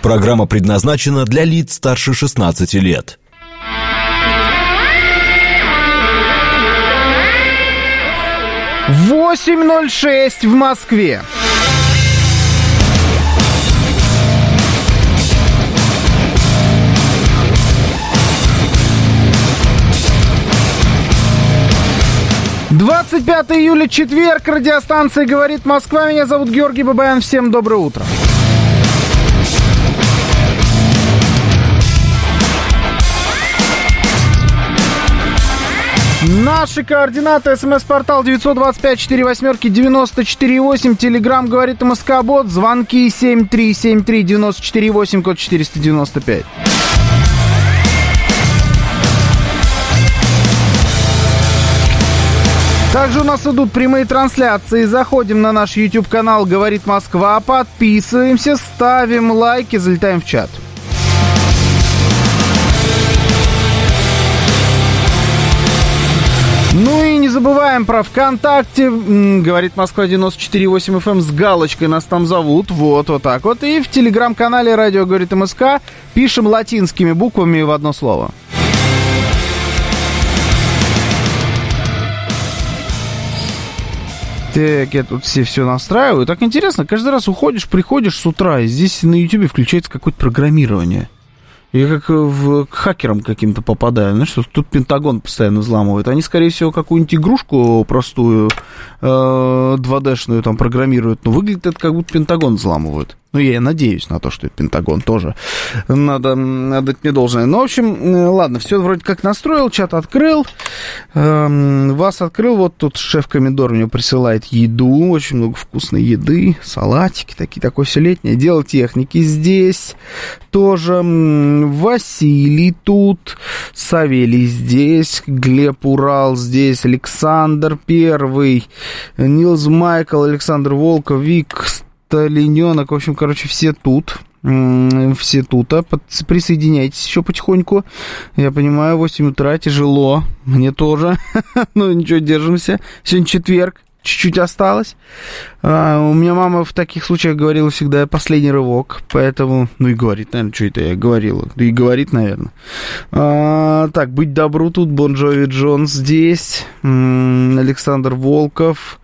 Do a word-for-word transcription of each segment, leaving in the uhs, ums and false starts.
Программа предназначена для лиц старше шестнадцати лет. восемь ноль шесть в Москве. двадцать пятое июля, четверг, радиостанция «Говорит Москва». Меня зовут Георгий Бабаян. Всем доброе утро. Наши координаты: смс-портал девять два пять четыре восемь девять четыре восемь, телеграм «Говорит МСК-бот», звонки семь три семь три девять четыре восемь, код четыреста девяносто пять. Также у нас идут прямые трансляции. Заходим на наш YouTube-канал «Говорит Москва», подписываемся, ставим лайки, залетаем в чат. Ну и не забываем про ВКонтакте, «Говорит Москва» девяносто четыре восемь эф эм с галочкой, нас там зовут, вот, вот так вот. И в телеграм-канале «Радио Говорит МСК» пишем латинскими буквами в одно слово. Так, я тут все все настраиваю. Так интересно, каждый раз уходишь, приходишь с утра, и здесь на Ютубе включается какое-то программирование. Я как в, к хакерам каким-то попадаю. Знаешь, что тут Пентагон постоянно взламывает. Они, скорее всего, какую-нибудь игрушку простую, э, два дэ-шную там программируют. Но выглядит это, как будто Пентагон взламывают. Ну, я надеюсь на то, что это Пентагон тоже. Надо, надо дать мне должное. Ну, в общем, ладно, все вроде как настроил, чат открыл. Эм, вас открыл. Вот тут шеф-комендор мне присылает еду. Очень много вкусной еды. Салатики такие, такое все летнее. Дело техники здесь тоже. Василий тут. Савелий здесь. Глеб Урал здесь. Александр Первый. Нилс Майкл. Александр Волков. Вик Сталиненок. В общем, короче, все тут. Все тут. А присоединяйтесь еще потихоньку. Я понимаю, восемь утра тяжело. Мне тоже. Ну, ничего, держимся. Сегодня четверг. Чуть-чуть осталось. А, у меня мама в таких случаях говорила всегда последний рывок. Поэтому, ну и говорит, наверное, что это я говорила. Да и говорит, наверное. А, так, быть добру тут. Бон Джови Джонс здесь. М-м, Александр Волков.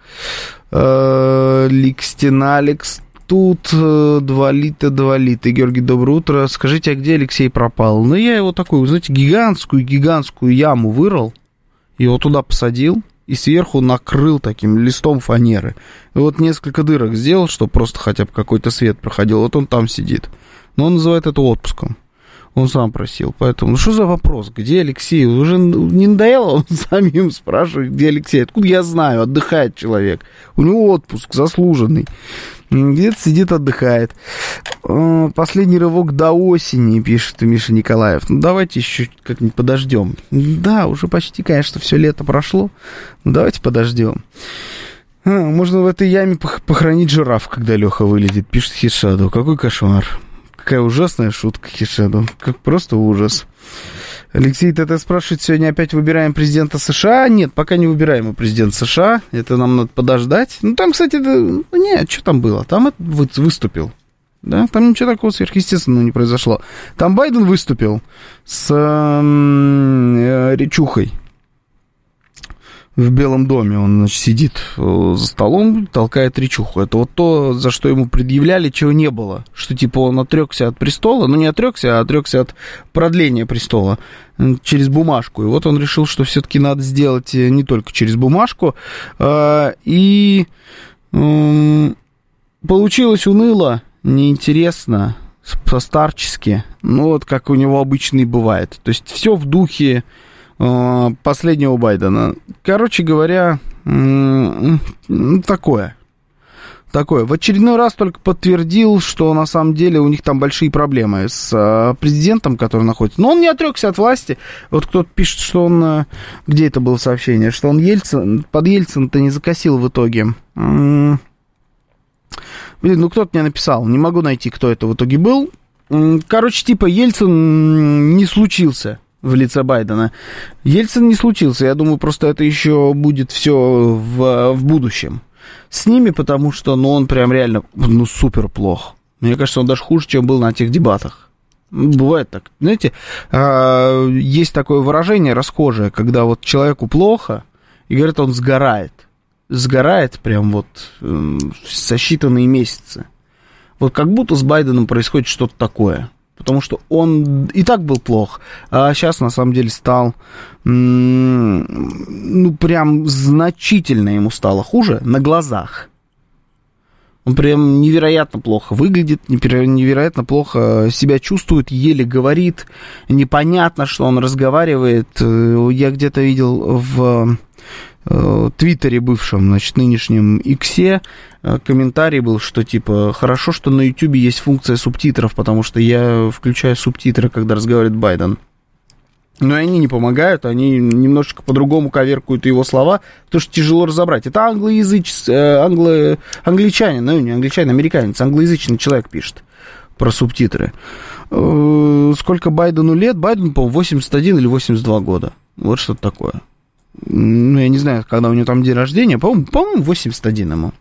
А, Ликстин Алекс тут. Два лита, два лита. Георгий, доброе утро. Скажите, а где Алексей пропал? Ну, я его такую, знаете, гигантскую-гигантскую яму вырыл. Его туда посадил. И сверху накрыл таким листом фанеры. И вот несколько дырок сделал, чтобы просто хотя бы какой-то свет проходил. Вот он там сидит. Но он называет это отпуском. Он сам просил. Поэтому, ну что за вопрос? Где Алексей? Уже не надоело он самим спрашивать, где Алексей? Откуда я знаю? Отдыхает человек. У него отпуск заслуженный. Где-то сидит, отдыхает. Последний рывок до осени, пишет Миша Николаев. Ну, давайте еще как-нибудь подождем. Да, уже почти, конечно, все лето прошло. Ну, давайте подождем. А, можно в этой яме похоронить жираф, когда Леха вылезет, пишет Хитшаду. Какой кошмар. Какая ужасная шутка, Хитшаду. Как просто ужас. Алексей ТТ спрашивает, сегодня опять выбираем президента США? Нет, пока не выбираем президента США. Это нам надо подождать. Ну, там, кстати, да, ну, нет, что там было? Там это выступил. Да, там ничего такого сверхъестественного не произошло. Там Байден выступил с э, речухой в Белом доме. Он, значит, сидит за столом, толкает речуху. Это вот то, за что ему предъявляли, чего не было. Что, типа, он отрекся от престола. Ну, не отрекся, а отрекся от продления престола через бумажку. И вот он решил, что все-таки надо сделать не только через бумажку. И получилось уныло, неинтересно, постарчески. Ну, вот как у него обычно и бывает. То есть все в духе последнего Байдена. Короче говоря, такое. Такое. В очередной раз только подтвердил, что на самом деле у них там большие проблемы с президентом, который находится. Но он не отрекся от власти. Вот кто-то пишет, что он... Где это было сообщение? Что он Ельцин, под Ельцин-то не закосил в итоге. Блин, ну кто-то мне написал. Не могу найти, кто это в итоге был. Короче, типа Ельцин не случился в лице Байдена. Ельцин не случился. Я думаю, просто это еще будет все в, в будущем с ними, потому что, ну, он прям реально, ну, супер плох. Мне кажется, он даже хуже, чем был на тех дебатах. Бывает так. Знаете, есть такое выражение расхожее, когда вот человеку плохо, и говорят, он сгорает. Сгорает прям вот со считанные месяцы. Вот как будто с Байденом происходит что-то такое. Потому что он и так был плох, а сейчас на самом деле стал, ну, прям значительно ему стало хуже на глазах. Он прям невероятно плохо выглядит, невероятно плохо себя чувствует, еле говорит, непонятно, что он разговаривает. Я где-то видел в Твиттере бывшем, значит, нынешнем Иксе, комментарий был, что типа, хорошо, что на Ютубе есть функция субтитров, потому что я включаю субтитры, когда разговаривает Байден. Но они не помогают, они немножечко по-другому коверкуют его слова, потому что тяжело разобрать. Это англоязычный, англо, англичанин, ну не англичанин, американец, англоязычный человек пишет про субтитры. Сколько Байдену лет? Байдену, по-моему, восемьдесят один или восемьдесят два года. Вот что-то такое. Ну, я не знаю, когда у него там день рождения, по-моему, по-моему восемьдесят один ему.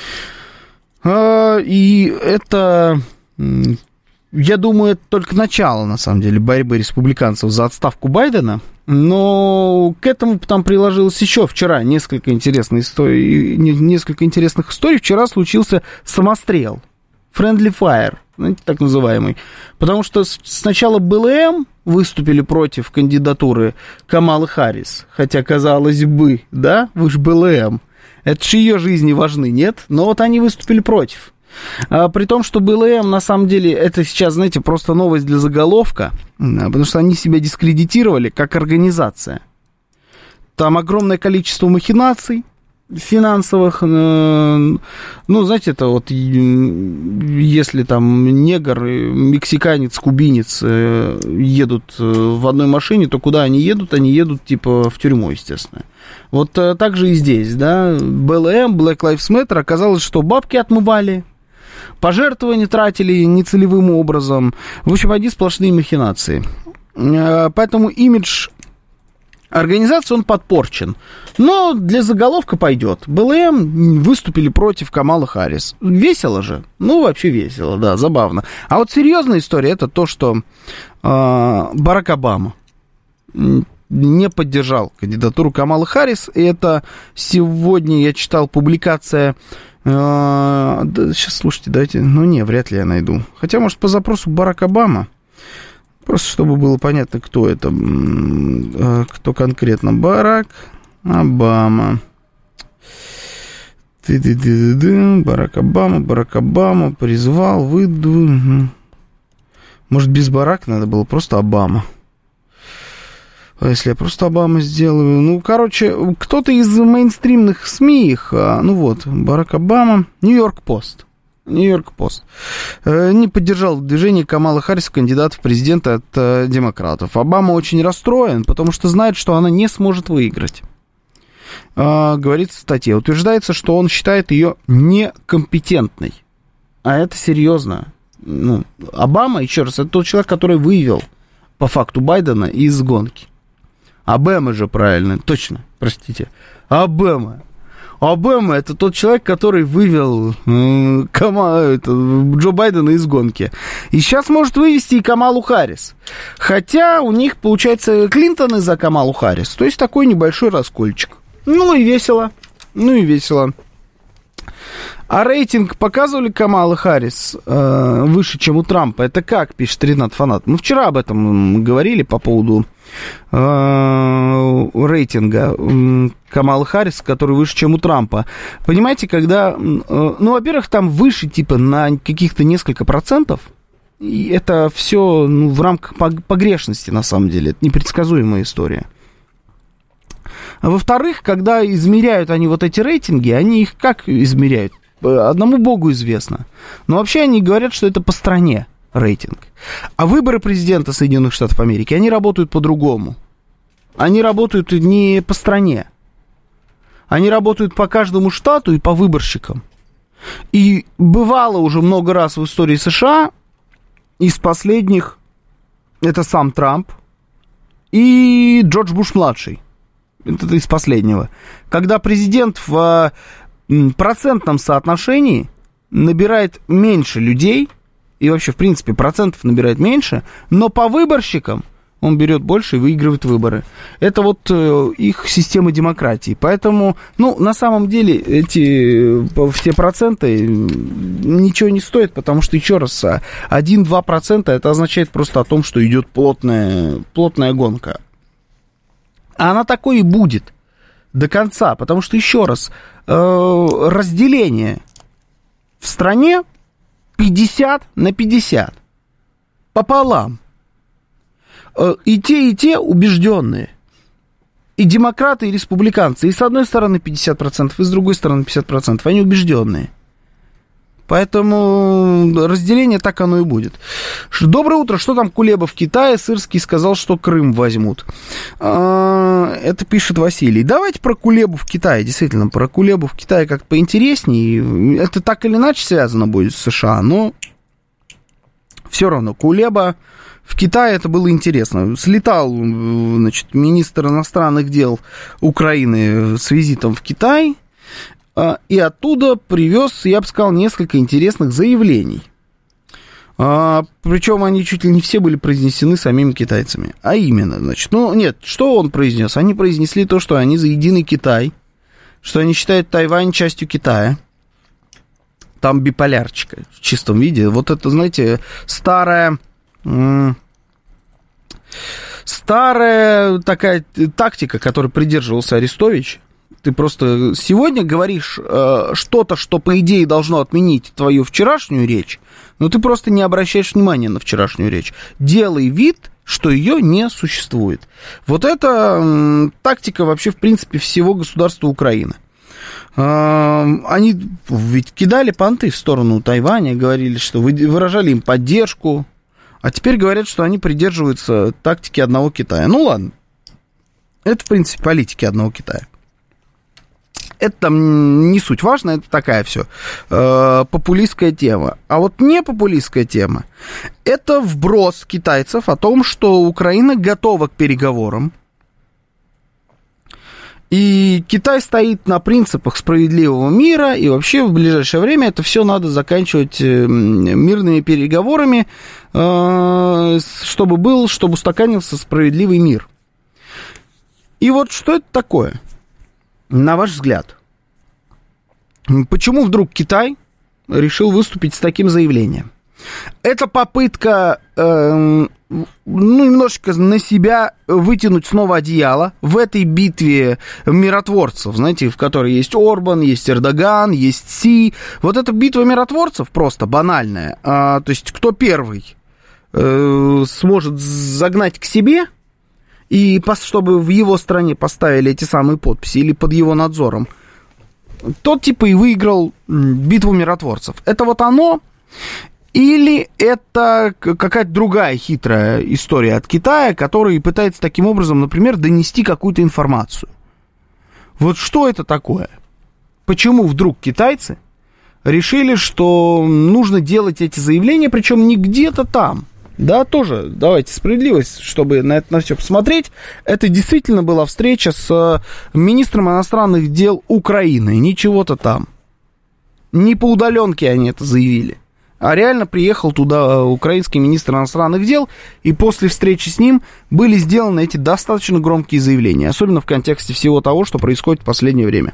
И это... Я думаю, это только начало, на самом деле, борьбы республиканцев за отставку Байдена. Но к этому там приложилось еще вчера несколько интересных историй. Несколько интересных историй. Вчера случился самострел. Friendly Fire, знаете, так называемый. Потому что сначала БЛМ выступили против кандидатуры Камалы Харрис. Хотя, казалось бы, да, вы же БЛМ. Это же ее жизни важны, нет? Но вот они выступили против. А, при том, что БЛМ, на самом деле, это сейчас, знаете, просто новость для заголовка, потому что они себя дискредитировали как организация. Там огромное количество махинаций финансовых. Ну, знаете, это вот, если там негр, мексиканец, кубинец едут в одной машине, то куда они едут? Они едут, типа, в тюрьму, естественно. Вот так же и здесь, да. БЛМ, Black Lives Matter, оказалось, что бабки отмывали, пожертвования тратили нецелевым образом. В общем, одни сплошные махинации. Поэтому имидж организации, он подпорчен. Но для заголовка пойдет. БЛМ выступили против Камалы Харрис. Весело же? Ну, вообще весело, да, забавно. А вот серьезная история, это то, что э, Барак Обама не поддержал кандидатуру Камалы Харрис. И это сегодня я читал публикация... Э, да, сейчас, слушайте, дайте... Ну, не, вряд ли я найду. Хотя, может, по запросу Барак Обама. Просто чтобы было понятно, кто это. Э, кто конкретно. Барак Обама. Ты-ты-ты-ты-ты. Барак Обама, Барак Обама призвал, выдвинул. Может, без Барака надо было, просто Обама. А если я просто Обама сделаю? Ну, короче, кто-то из мейнстримных СМИ их, ну вот, Барак Обама, Нью-Йорк Пост. Нью-Йорк Пост. Не поддержал движение Камалы Харрис, кандидата в президенты от э, демократов. Обама очень расстроен, потому что знает, что она не сможет выиграть. Э, говорится в статье. Утверждается, что он считает ее некомпетентной. А это серьезно. Ну, Обама, еще раз, это тот человек, который вывел по факту Байдена из гонки. Обама же правильно, точно, простите. Обама. Обама — это тот человек, который вывел э, Кама, это, Джо Байдена из гонки. И сейчас может вывести и Камалу Харрис. Хотя у них, получается, Клинтон за Камалу Харрис. То есть такой небольшой раскольчик. Ну и весело. Ну и весело. А рейтинг показывали Камалы Харрис э, выше, чем у Трампа? Это как, пишет Ренат Фанат. Мы вчера об этом говорили по поводу э, рейтинга э, Камалы Харрис, который выше, чем у Трампа. Понимаете, когда... Э, ну, во-первых, там выше, типа, на каких-то несколько процентов. И это все ну, в рамках погрешности, на самом деле. Это непредсказуемая история. А во-вторых, когда измеряют они вот эти рейтинги, они их как измеряют? Одному богу известно. Но вообще они говорят, что это по стране рейтинг. А выборы президента Соединенных Штатов Америки, они работают по-другому. Они работают не по стране. Они работают по каждому штату и по выборщикам. И бывало уже много раз в истории США, из последних, это сам Трамп и Джордж Буш-младший. Это из последнего. Когда президент в процентном соотношении набирает меньше людей, и вообще, в принципе, процентов набирает меньше, но по выборщикам он берет больше и выигрывает выборы. Это вот э, их система демократии. Поэтому, ну, на самом деле, эти все проценты ничего не стоят, потому что, еще раз, один-два процента это означает просто о том, что идет плотная, плотная гонка. А она такой и будет до конца, потому что, еще раз, э, разделение в стране пятьдесят на пятьдесят. Пополам. И те, и те убежденные. И демократы, и республиканцы. И с одной стороны пятьдесят процентов, и с другой стороны пятьдесят процентов. Они убежденные. Поэтому разделение так оно и будет. Доброе утро. Что там Кулеба в Китае? Сырский сказал, что Крым возьмут. Это пишет Василий. Давайте про Кулебу в Китае. Действительно, про Кулебу в Китае как-то поинтереснее. Это так или иначе связано будет с США, но все равно Кулеба в Китае это было интересно. Слетал, значит, министр иностранных дел Украины с визитом в Китай, и оттуда привез, я бы сказал, несколько интересных заявлений. Причем они чуть ли не все были произнесены самими китайцами. А именно, значит, ну, нет, что он произнес? Они произнесли то, что они за единый Китай, что они считают Тайвань частью Китая. Там биполярчика в чистом виде. Вот это, знаете, старая... Старая такая тактика, которой придерживался Арестович. Ты просто сегодня говоришь э, что-то, что, по идее, должно отменить твою вчерашнюю речь, но ты просто не обращаешь внимания на вчерашнюю речь. Делай вид, что ее не существует. Вот это э, тактика вообще, в принципе, всего государства Украины. Они ведь кидали понты в сторону Тайваня, говорили, что выражали им поддержку, а теперь говорят, что они придерживаются тактики одного Китая. Ну ладно, это, в принципе, политики одного Китая. Это там не суть важно, это такая все э, популистская тема. А вот не популистская тема, это вброс китайцев о том, что Украина готова к переговорам. И Китай стоит на принципах справедливого мира, и вообще в ближайшее время это все надо заканчивать мирными переговорами, чтобы был, чтобы устаканился справедливый мир. И вот что это такое, на ваш взгляд? Почему вдруг Китай решил выступить с таким заявлением? Это попытка, э, ну, немножечко на себя вытянуть снова одеяло в этой битве миротворцев, знаете, в которой есть Орбан, есть Эрдоган, есть Си. Вот эта битва миротворцев просто банальная. А, то есть кто первый э, сможет загнать к себе, и чтобы в его стране поставили эти самые подписи или под его надзором, тот типа и выиграл битву миротворцев. Это вот оно... Или это какая-то другая хитрая история от Китая, который пытается таким образом, например, донести какую-то информацию. Вот что это такое? Почему вдруг китайцы решили, что нужно делать эти заявления, причем не где-то там? Да, тоже, давайте, справедливость, чтобы на это на все посмотреть. Это действительно была встреча с министром иностранных дел Украины, не чего-то там. Не по удаленке они это заявили. А реально приехал туда украинский министр иностранных дел, и после встречи с ним были сделаны эти достаточно громкие заявления, особенно в контексте всего того, что происходит в последнее время.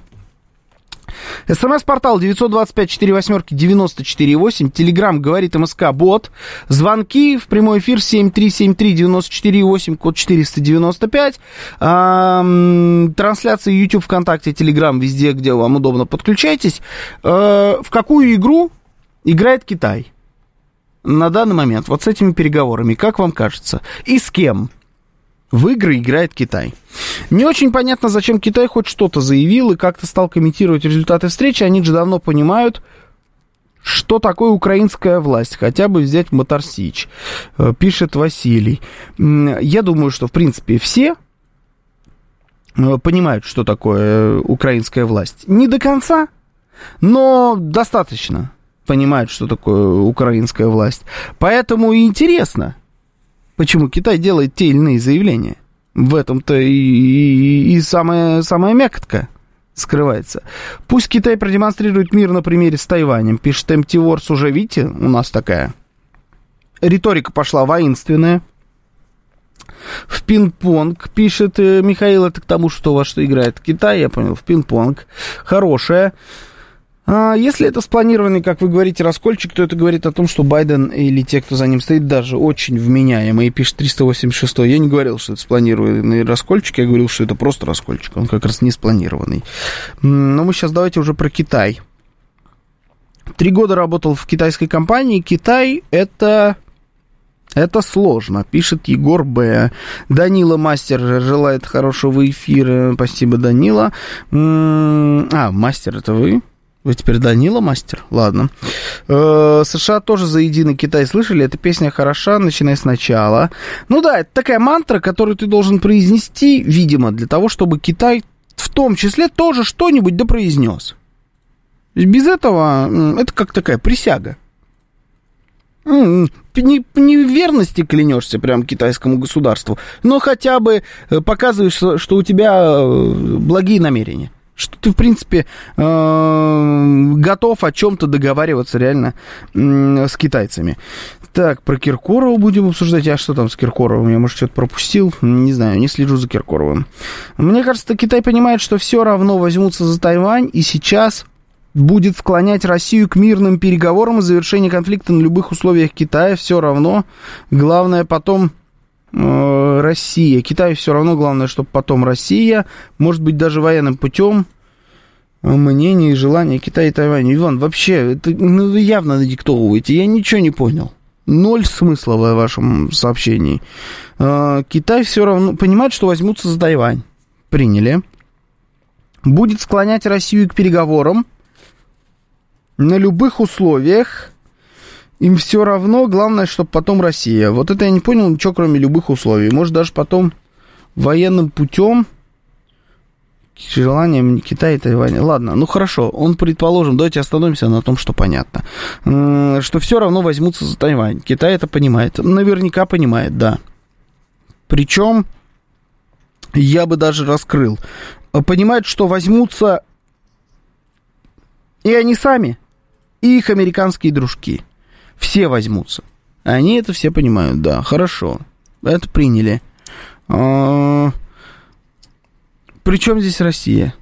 СМС-портал девять два пять четыре восемь девять четыре восемь, Телеграм говорит МСК-бот, звонки в прямой эфир семь три семь три девять четыре восемь, код четыреста девяносто пять, а, трансляции YouTube, ВКонтакте, Телеграм, везде, где вам удобно, подключайтесь. А, в какую игру играет Китай на данный момент, вот с этими переговорами, как вам кажется? И с кем в игры играет Китай? Не очень понятно, зачем Китай хоть что-то заявил и как-то стал комментировать результаты встречи. Они же давно понимают, что такое украинская власть. Хотя бы взять Мотор Сич, пишет Василий. Я думаю, что, в принципе, все понимают, что такое украинская власть. Не до конца, но достаточно понимают, что такое украинская власть. Поэтому и интересно, почему Китай делает те или иные заявления. В этом-то и, и, и самая, самая мякотка скрывается. Пусть Китай продемонстрирует мир на примере с Тайванем, пишет эм ти Wars, уже видите, у нас такая риторика пошла воинственная. В пинг-понг, пишет Михаил, это к тому, что во что играет Китай, я понял, в пинг-понг. Хорошая. А если это спланированный, как вы говорите, раскольчик, то это говорит о том, что Байден или те, кто за ним стоит, даже очень вменяемые, пишет триста восемьдесят шесть. Я не говорил, что это спланированный раскольчик, я говорил, что это просто раскольчик, он как раз не спланированный. Но мы сейчас давайте уже про Китай. Три года работал в китайской компании. Китай это... Это сложно, пишет Егор Б. Данила Мастер желает хорошего эфира. Спасибо, Данила. А, Мастер, это вы? Вы теперь Данила Мастер? Ладно. США тоже за единый Китай слышали. Эта песня хороша, начиная сначала. Ну да, это такая мантра, которую ты должен произнести, видимо, для того, чтобы Китай в том числе тоже что-нибудь допроизнес. Без этого это как такая присяга. Не, не в верности клянешься прям китайскому государству, но хотя бы показываешь, что у тебя благие намерения, что ты, в принципе, готов о чем-то договариваться реально с китайцами. Так, про Киркорова будем обсуждать. А что там с Киркоровым? Я, может, что-то пропустил? Не знаю, не слежу за Киркоровым. Мне кажется, Китай понимает, что все равно возьмутся за Тайвань, и сейчас... будет склонять Россию к мирным переговорам и завершению конфликта на любых условиях Китая. Все равно. Главное потом э, Россия. Китаю все равно главное, чтобы потом Россия. Может быть, даже военным путем. Мнение и желание Китая и Тайваня. Иван, вообще, это, ну, вы явно надиктовываете. Я ничего не понял. Ноль смысла в вашем сообщении. Э, Китай все равно понимает, что возьмутся за Тайвань. Приняли. Будет склонять Россию к переговорам. На любых условиях им все равно, главное, чтобы потом Россия. Вот это я не понял ничего, кроме любых условий. Может, даже потом военным путем, с желанием Китая и Тайваня. Ладно, ну хорошо, он, предположим, давайте остановимся на том, что понятно. Что все равно возьмутся за Тайвань. Китай это понимает. Наверняка понимает, да. Причем, я бы даже раскрыл. Понимает, что возьмутся и они сами, и их американские дружки. Все возьмутся. Они это все понимают, да, хорошо. Это приняли. А... Причем здесь Россия?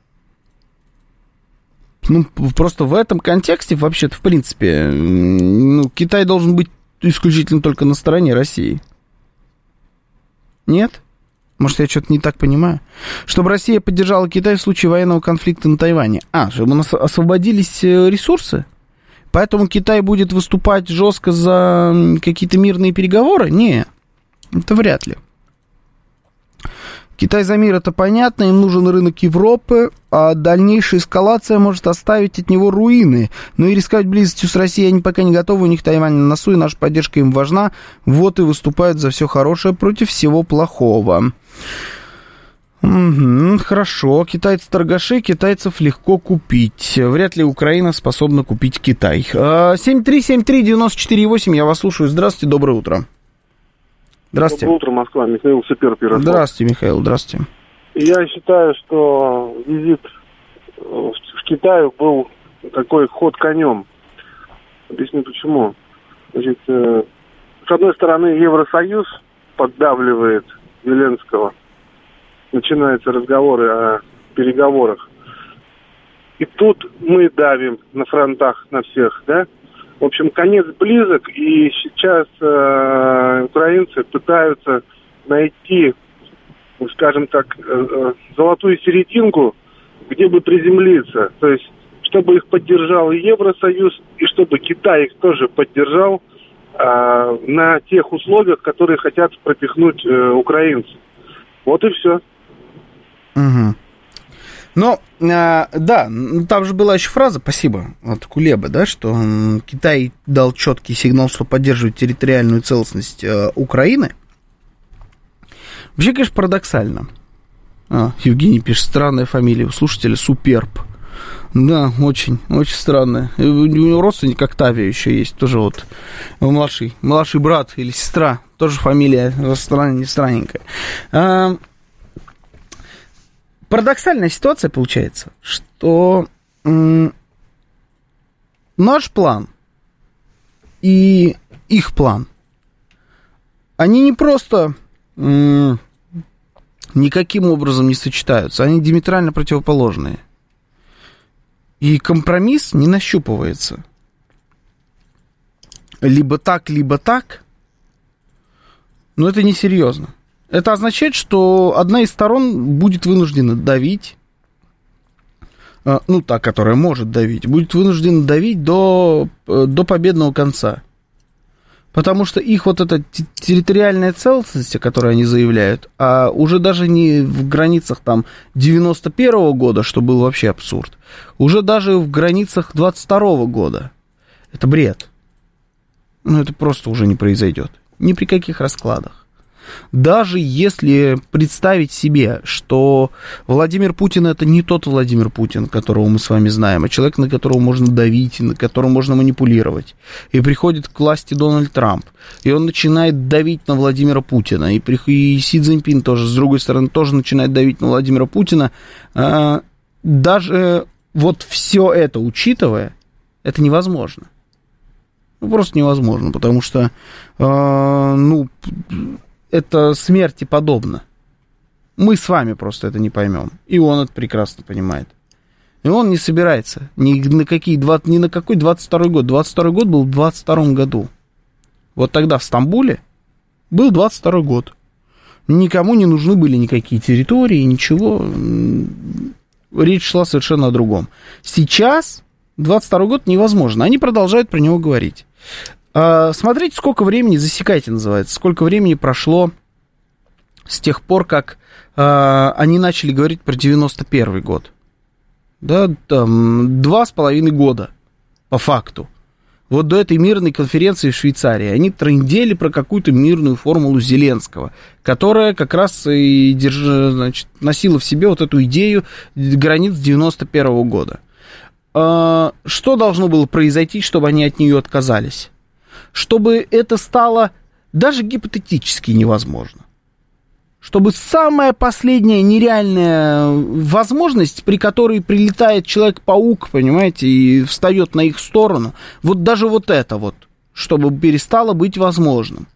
Ну, просто в этом контексте, вообще-то, в принципе, ну, Китай должен быть исключительно только на стороне России. Нет? Может, я что-то не так понимаю? Чтобы Россия поддержала Китай в случае военного конфликта на Тайване. А, чтобы у нас освободились ресурсы? Поэтому Китай будет выступать жестко за какие-то мирные переговоры? Не, это вряд ли. Китай за мир, это понятно, им нужен рынок Европы, а дальнейшая эскалация может оставить от него руины. Но и рисковать близостью с Россией они пока не готовы, у них Тайвань на носу, и наша поддержка им важна. Вот и выступают за все хорошее против всего плохого. Угу, хорошо, китайцы торгаши, китайцев легко купить. Вряд ли Украина способна купить Китай. семь три семь три девять четыре восемь, я вас слушаю. Здравствуйте, доброе утро. Здравствуйте. Доброе утро, Москва. Михаил Супер, Ярослав. Здравствуйте, Михаил, здравствуйте. Я считаю, что визит в Китай был такой ход конем. Объясню почему. Значит, с одной стороны, Евросоюз поддавливает Зеленского. Начинаются разговоры о переговорах. И тут мы давим на фронтах на всех, да? В общем, конец близок, и сейчас э, украинцы пытаются найти, скажем так, э, золотую серединку, где бы приземлиться. То есть, чтобы их поддержал и Евросоюз, и чтобы Китай их тоже поддержал э, на тех условиях, которые хотят пропихнуть э, украинцы. Вот и все. Угу. Но, а, да, там же была еще фраза, спасибо, от Кулеба, да, что м, Китай дал четкий сигнал, что поддерживает территориальную целостность э, Украины. Вообще, конечно, парадоксально. А, Евгений пишет, странная фамилия у слушателя, Суперб. Да, очень, очень странная. У него родственник Октавия еще есть, тоже вот младший, младший брат или сестра, тоже фамилия странненькая, странненькая. А, Парадоксальная ситуация получается, что м- наш план и их план, они не просто м- никаким образом не сочетаются, они диаметрально противоположные. И компромисс не нащупывается. Либо так, либо так, но это несерьезно. Это означает, что одна из сторон будет вынуждена давить, ну, та, которая может давить, будет вынуждена давить до, до победного конца. Потому что их вот эта территориальная целостность, которую они заявляют, а уже даже не в границах там девяносто первого года, что был вообще абсурд, уже даже в границах двадцать второго года. Это бред. Ну, это просто уже не произойдет. Ни при каких раскладах. Даже если представить себе, что Владимир Путин это не тот Владимир Путин, которого мы с вами знаем, а человек, на которого можно давить, на которого можно манипулировать. И приходит к власти Дональд Трамп, и он начинает давить на Владимира Путина. И, при... и Си Цзиньпин тоже, с другой стороны, тоже начинает давить на Владимира Путина. Даже вот все это учитывая, это невозможно. Ну, просто невозможно, потому что, ну... это смерти подобно. Мы с вами просто это не поймем. И он это прекрасно понимает. И он не собирается ни на, какие, ни на какой двадцать второй год. двадцать второй год был в двадцать втором году. Вот тогда в Стамбуле был двадцать второй год. Никому не нужны были никакие территории, ничего. Речь шла совершенно о другом. Сейчас двадцать второй год невозможно. Они продолжают про него говорить. Смотрите, сколько времени, засекайте, называется, сколько времени прошло с тех пор, как э, они начали говорить про девяносто первый год. Да, там, два с половиной года, по факту. Вот до этой мирной конференции в Швейцарии они трындели про какую-то мирную формулу Зеленского, которая как раз и держа, значит, носила в себе вот эту идею границ девяносто первого года. Э, что должно было произойти, чтобы они от нее отказались? Чтобы это стало даже гипотетически невозможно. Чтобы самая последняя нереальная возможность, при которой прилетает Человек-паук, понимаете, и встает на их сторону, вот даже вот это вот, чтобы перестало быть возможным.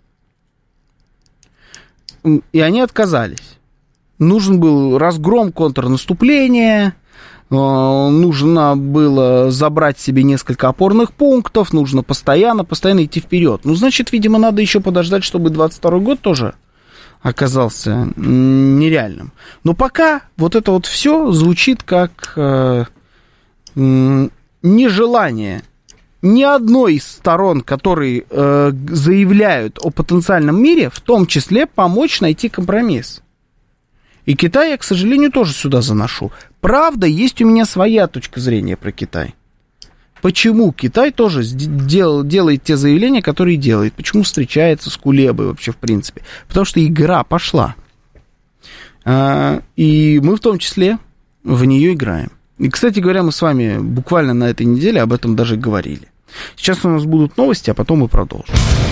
И они отказались. Нужен был разгром контрнаступления, нужно было забрать себе несколько опорных пунктов, нужно постоянно, постоянно идти вперед. Ну, значит, видимо, надо еще подождать, чтобы двадцать второй год тоже оказался нереальным. Но пока вот это вот все звучит как э, нежелание ни одной из сторон, которые э, заявляют о потенциальном мире, в том числе помочь найти компромисс. И Китай я, к сожалению, тоже сюда заношу. Правда, есть у меня своя точка зрения про Китай. Почему Китай тоже дел, делает те заявления, которые делает? Почему встречается с Кулебой вообще, в принципе? Потому что игра пошла. А, и мы в том числе в нее играем. И, кстати говоря, мы с вами буквально на этой неделе об этом даже говорили. Сейчас у нас будут новости, а потом мы продолжим.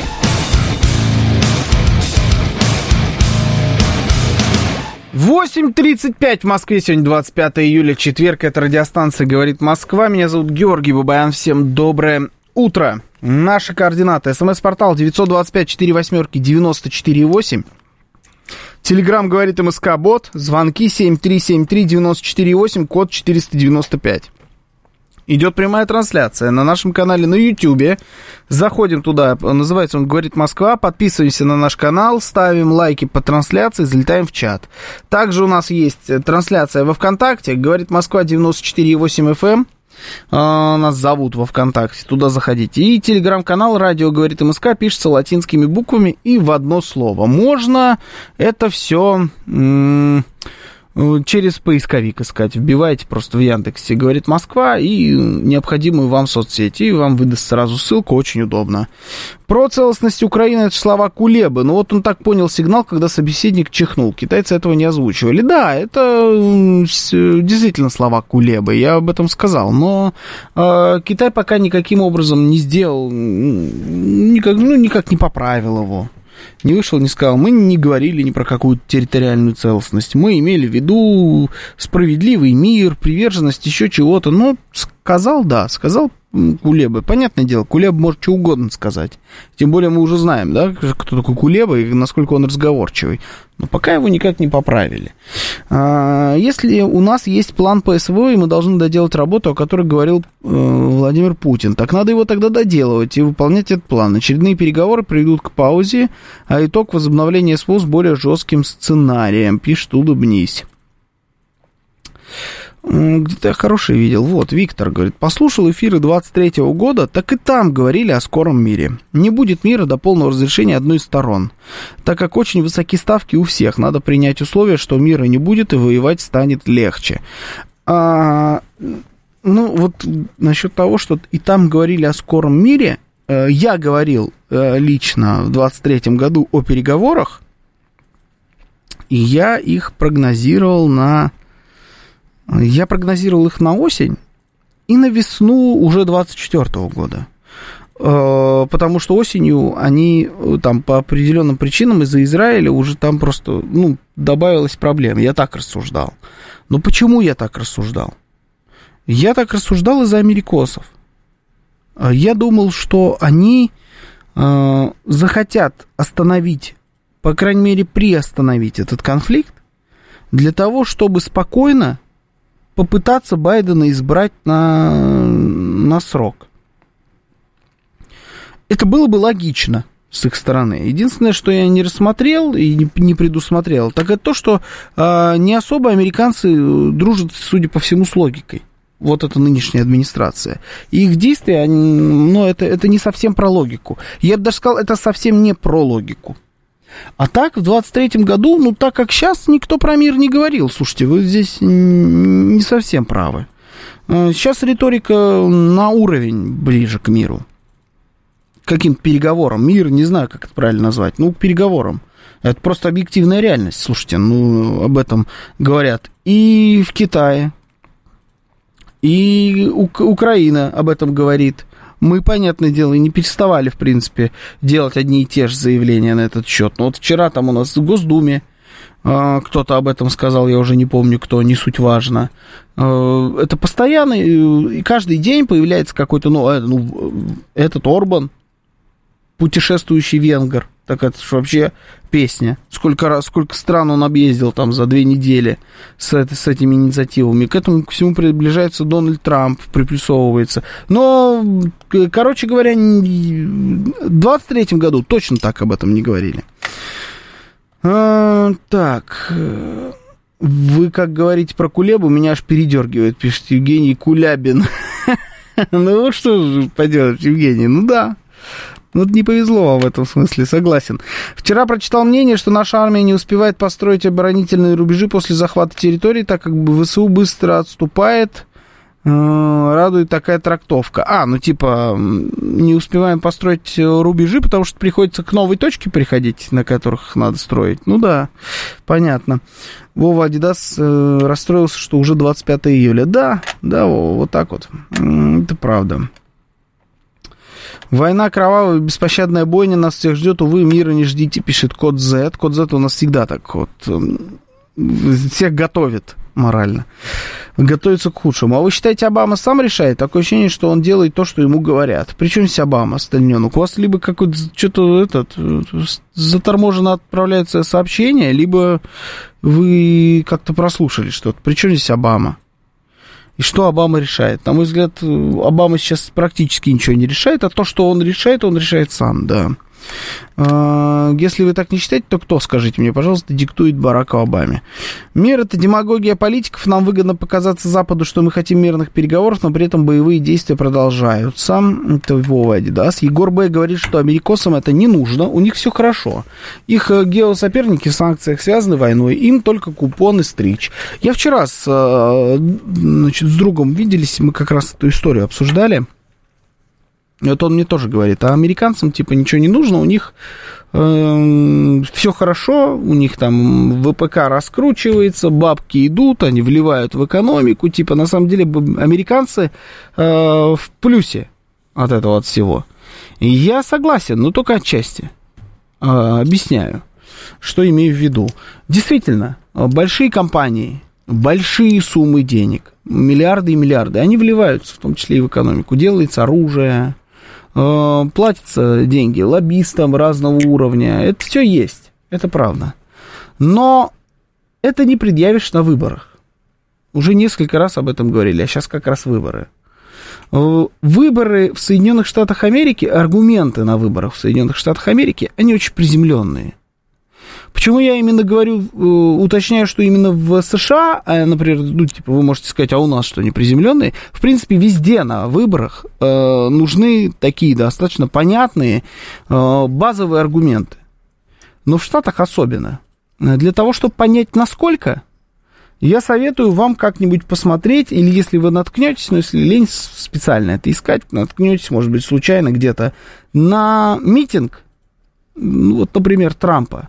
восемь тридцать пять в Москве, сегодня двадцать пятое июля, четверг, это радиостанция «Говорит Москва». Меня зовут Георгий Бабаян, всем доброе утро. Наши координаты: смс-портал девять два пять четыре восемь девяносто четыре восемь. Телеграм «Говорит МСК Бот», звонки семь три семь три девяносто четыре восемь, код четыреста девяносто пять. Идет прямая трансляция на нашем канале на Ютьюбе. Заходим туда, называется он «Говорит Москва». Подписываемся на наш канал, ставим лайки по трансляции, залетаем в чат. Также у нас есть трансляция во ВКонтакте, «Говорит Москва» девяносто четыре восемь эф эм. А, нас зовут во ВКонтакте, туда заходите. И телеграм-канал «Радио Говорит МСК» пишется латинскими буквами и в одно слово. Можно это все... М- через поисковик искать. Вбиваете просто в Яндексе «Говорит Москва» и необходимую вам соцсети, и вам выдаст сразу ссылку, очень удобно. Про целостность Украины — это слова Кулебы. Ну вот он так понял сигнал, когда собеседник чихнул. Китайцы этого не озвучивали. Да, это действительно слова Кулебы, я об этом сказал. Но э, Китай пока никаким образом не сделал, никак, ну, никак не поправил его. Не вышел, не сказал. Мы не говорили ни про какую-то территориальную целостность. Мы имели в виду справедливый мир, приверженность еще чего-то. Но сказал, да, сказал Кулеба. Понятное дело, Кулеба может что угодно сказать. Тем более мы уже знаем, да, кто такой Кулеба и насколько он разговорчивый. Но пока его никак не поправили. Если у нас есть план по СВО, и мы должны доделать работу, о которой говорил Владимир Путин, так надо его тогда доделывать и выполнять этот план. Очередные переговоры приведут к паузе, а итог возобновления СВО с более жестким сценарием. Пишет «Улыбнись». Где-то я хороший видел. Вот, Виктор говорит, послушал эфиры двадцать третьего года, так и там говорили о скором мире. Не будет мира до полного разрешения одной из сторон. Так как очень высоки ставки у всех, надо принять условие, что мира не будет и воевать станет легче. А, ну, вот насчет того, что и там говорили о скором мире, я говорил лично в двадцать третьем году о переговорах, и я их прогнозировал на... Я прогнозировал их на осень и на весну уже двадцать четвёртого года. Потому что осенью они там по определенным причинам из-за Израиля уже там просто, ну, добавилось проблем. Я так рассуждал. Но почему я так рассуждал? Я так рассуждал из-за америкосов. Я думал, что они э, захотят остановить, по крайней мере, приостановить этот конфликт для того, чтобы спокойно попытаться Байдена избрать на, на срок. Это было бы логично с их стороны. Единственное, что я не рассмотрел и не, не предусмотрел, так это то, что э, не особо американцы дружат, судя по всему, с логикой. Вот это нынешняя администрация. И их действия, они, ну, это, это не совсем про логику. Я бы даже сказал, это совсем не про логику. А так, в двадцать третьем году, ну, так как сейчас никто про мир не говорил. Слушайте, вы здесь не совсем правы. Сейчас риторика на уровень ближе к миру. К каким-то переговорам. Мир, не знаю, как это правильно назвать. Ну, к переговорам. Это просто объективная реальность. Слушайте, ну, об этом говорят и в Китае, и Ук- Украина об этом говорит. Мы, понятное дело, и не переставали, в принципе, делать одни и те же заявления на этот счет. Но вот вчера там у нас в Госдуме э, кто-то об этом сказал, я уже не помню кто, не суть важно. Э, это постоянно, и каждый день появляется какой-то, ну, э, ну этот Орбан, путешествующий венгер. Так это же вообще песня. Сколько раз, сколько стран он объездил там за две недели с, это, с этими инициативами. К этому ко всему приближается Дональд Трамп, приплюсовывается. Но, короче говоря, в двадцать третьем году точно так об этом не говорили. А, так, вы как говорите про Кулебу, меня аж передергивает, пишет Евгений Кулябин. Ну, что же поделать, Евгений, ну да. Ну, не повезло вам в этом смысле, согласен. Вчера прочитал мнение, что наша армия не успевает построить оборонительные рубежи после захвата территории, так как ВСУ быстро отступает. Радует такая трактовка. А, ну типа, не успеваем построить рубежи, потому что приходится к новой точке приходить, на которых надо строить. Ну да, понятно. Вова Адидас э, расстроился, что уже двадцать пятого июля. Да, да, Вова, вот так вот. Это правда. Война кровавая, беспощадная бойня нас всех ждет, увы, мира не ждите, пишет Код Z. Код Z у нас всегда так вот, всех готовит морально, готовится к худшему. А вы считаете, Обама сам решает? Такое ощущение, что он делает то, что ему говорят. Причем здесь Обама, стальненок? У вас либо какое-то что-то этот, заторможенно отправляется сообщение, либо вы как-то прослушали что-то. Причем здесь Обама? И что Обама решает? На мой взгляд, Обама сейчас практически ничего не решает, а то, что он решает, он решает сам, да. Если вы так не считаете, то кто, скажите мне, пожалуйста, диктует Бараку Обаме? Мир — это демагогия политиков. Нам выгодно показаться Западу, что мы хотим мирных переговоров, но при этом боевые действия продолжаются. Это Вова Адидас. Егор Б. говорит, что америкосам это не нужно, у них все хорошо. Их геосоперники в санкциях связаны войной, им только купоны стричь. Я вчера с, значит, с другом виделись, мы как раз эту историю обсуждали. Вот он мне тоже говорит, а американцам типа ничего не нужно, у них э, все хорошо, у них там ВПК раскручивается, бабки идут, они вливают в экономику, типа на самом деле американцы э, в плюсе от этого от всего. И я согласен, но только отчасти. Э, объясняю, что имею в виду. Действительно, большие компании, большие суммы денег, миллиарды и миллиарды, они вливаются, в том числе и в экономику. Делается оружие, э, платятся деньги лоббистам разного уровня. Это все есть, это правда. Но это не предъявишь на выборах. Уже несколько раз об этом говорили, а сейчас как раз выборы. Выборы в Соединенных Штатах Америки, аргументы на выборах в Соединенных Штатах Америки, они очень приземленные. Почему я именно говорю, уточняю, что именно в США, а, например, ну, типа, вы можете сказать, а у нас что, не приземленные? В принципе, везде на выборах э, нужны такие достаточно понятные э, базовые аргументы. Но в Штатах особенно. Для того, чтобы понять, насколько... Я советую вам как-нибудь посмотреть, или если вы наткнетесь, ну, если лень специально это искать, наткнетесь, может быть, случайно где-то, на митинг, ну, вот, например, Трампа.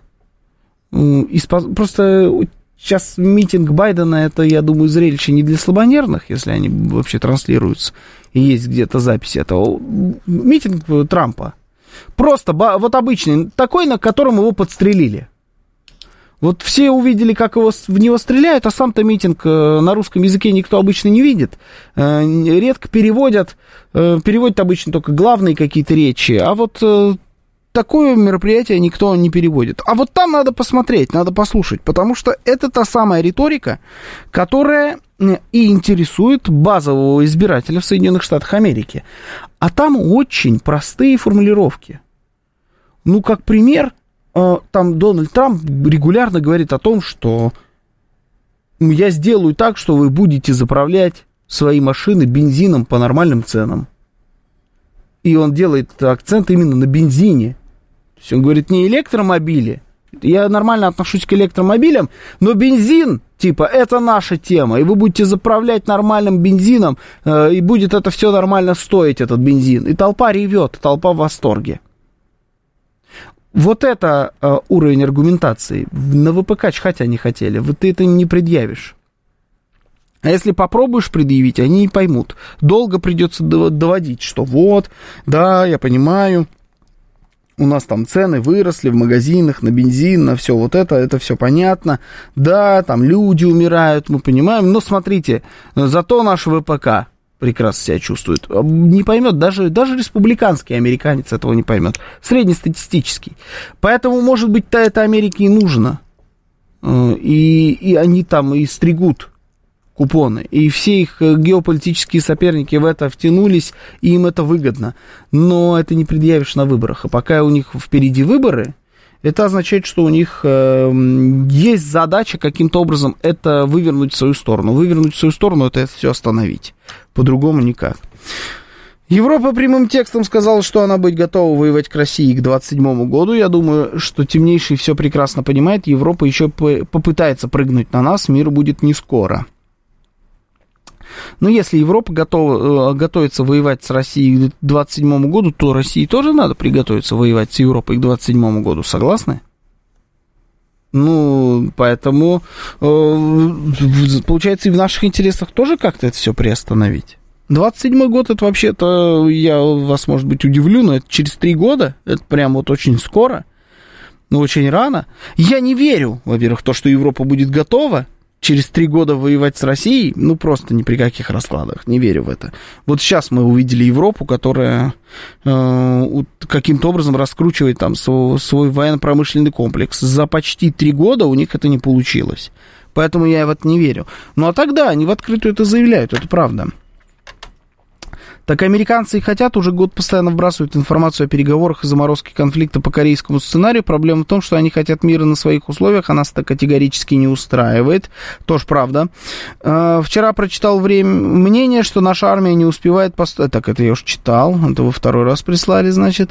И просто сейчас митинг Байдена, это, я думаю, зрелище не для слабонервных, если они вообще транслируются, и есть где-то запись этого. Митинг Трампа. Просто вот обычный, такой, на котором его подстрелили. Вот все увидели, как его, в него стреляют, а сам-то митинг на русском языке никто обычно не видит. Редко переводят, переводят обычно только главные какие-то речи, а вот такое мероприятие никто не переводит. А вот там надо посмотреть, надо послушать, потому что это та самая риторика, которая и интересует базового избирателя в Соединенных Штатах Америки. А там очень простые формулировки. Ну, как пример... Там Дональд Трамп регулярно говорит о том, что я сделаю так, что вы будете заправлять свои машины бензином по нормальным ценам. И он делает акцент именно на бензине. То есть он говорит не электромобили. Я нормально отношусь к электромобилям, но бензин, типа, это наша тема. И вы будете заправлять нормальным бензином, и будет это все нормально стоить, этот бензин. И толпа ревет, толпа в восторге. Вот это э, уровень аргументации. На ВПК чхать они хотели. Вот ты это не предъявишь. А если попробуешь предъявить, они не поймут. Долго придется доводить, что вот, да, я понимаю, у нас там цены выросли в магазинах на бензин, на все вот это, это все понятно. Да, там люди умирают, мы понимаем. Но смотрите, зато наш ВПК прекрасно себя чувствует. Не поймет, даже, даже республиканский американец этого не поймет. Среднестатистический. Поэтому, может быть-то это Америке и нужно. И, и они там и стригут купоны. И все их геополитические соперники в это втянулись, и им это выгодно. Но это не предъявишь на выборах. А пока у них впереди выборы, это означает, что у них э, есть задача каким-то образом это вывернуть в свою сторону. Вывернуть в свою сторону, это все остановить. По-другому никак. Европа прямым текстом сказала, что она будет готова воевать к России к двадцать седьмому году. Я думаю, что темнейший все прекрасно понимает. Европа еще попытается прыгнуть на нас, мир будет не скоро. Но если Европа готова, готовится воевать с Россией к двадцать седьмому году, то России тоже надо приготовиться воевать с Европой к двадцать седьмому году. Согласны? Ну, поэтому, э, получается, и в наших интересах тоже как-то это все приостановить. двадцать седьмой год, это вообще-то, я вас, может быть, удивлю, но это через три года, это прям вот очень скоро, но очень рано. Я не верю, во-первых, в то, что Европа будет готова через три года воевать с Россией, ну, просто ни при каких раскладах, не верю в это. Вот сейчас мы увидели Европу, которая э, каким-то образом раскручивает там свой, свой военно-промышленный комплекс. За почти три года у них это не получилось. Поэтому я в это не верю. Ну, а тогда они в открытую это заявляют, это правда. Так американцы и хотят, уже год постоянно вбрасывают информацию о переговорах и заморозке конфликта по корейскому сценарию. Проблема в том, что они хотят мира на своих условиях, а нас это категорически не устраивает. Тоже правда. Вчера прочитал время мнение, что наша армия не успевает поставить... Так, это я уже читал, это вы второй раз прислали, значит.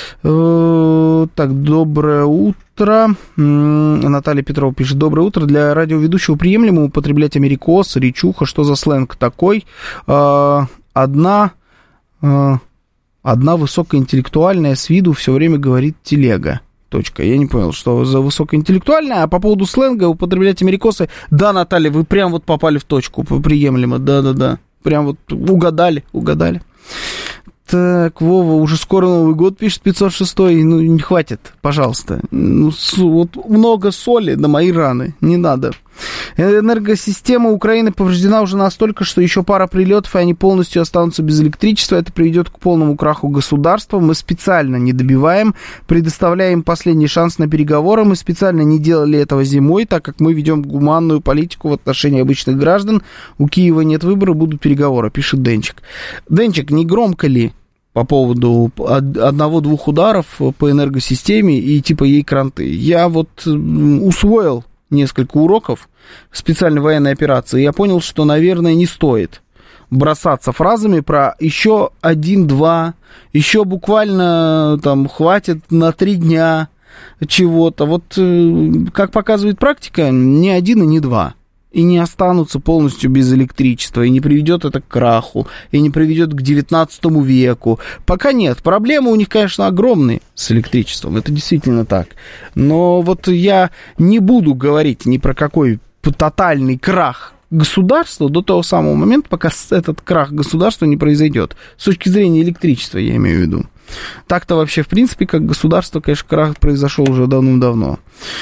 Так, доброе утро. Наталья Петрова пишет: доброе утро. Для радиоведущего приемлемо употреблять америкос, речуха, что за сленг такой? Одна... Одна высокоинтеллектуальная с виду все время говорит телега. Точка. Я не понял, что за высокоинтеллектуальная. А по поводу сленга употреблять америкосы... Да, Наталья, вы прям вот попали в точку. Приемлемо. Да-да-да. Прям вот угадали, угадали. Так, Вова, уже скоро Новый год, пишет пятьсот шестой. Ну, не хватит, пожалуйста. Ну, вот много соли на мои раны. Не надо. Энергосистема Украины повреждена уже настолько, что еще пара прилетов, и они полностью останутся без электричества. Это приведет к полному краху государства. Мы специально не добиваем, предоставляем последний шанс на переговоры. Мы специально не делали этого зимой, так как мы ведем гуманную политику в отношении обычных граждан. У Киева нет выбора, будут переговоры, пишет Денчик. Денчик, не громко ли по поводу одного-двух ударов по энергосистеме и типа ей кранты? Я вот усвоил несколько уроков специальной военной операции, я понял, что, наверное, не стоит бросаться фразами про еще один-два, еще буквально там хватит на три дня чего-то. Вот, как показывает практика, ни один и ни два. И не останутся полностью без электричества, и не приведет это к краху, и не приведет к девятнадцатому веку. Пока нет. Проблемы у них, конечно, огромные с электричеством, это действительно так. Но вот я не буду говорить ни про какой тотальный крах государства до того самого момента, пока этот крах государства не произойдет. С точки зрения электричества, я имею в виду. Так-то вообще, в принципе, как государство, конечно, крах произошел уже давным-давно.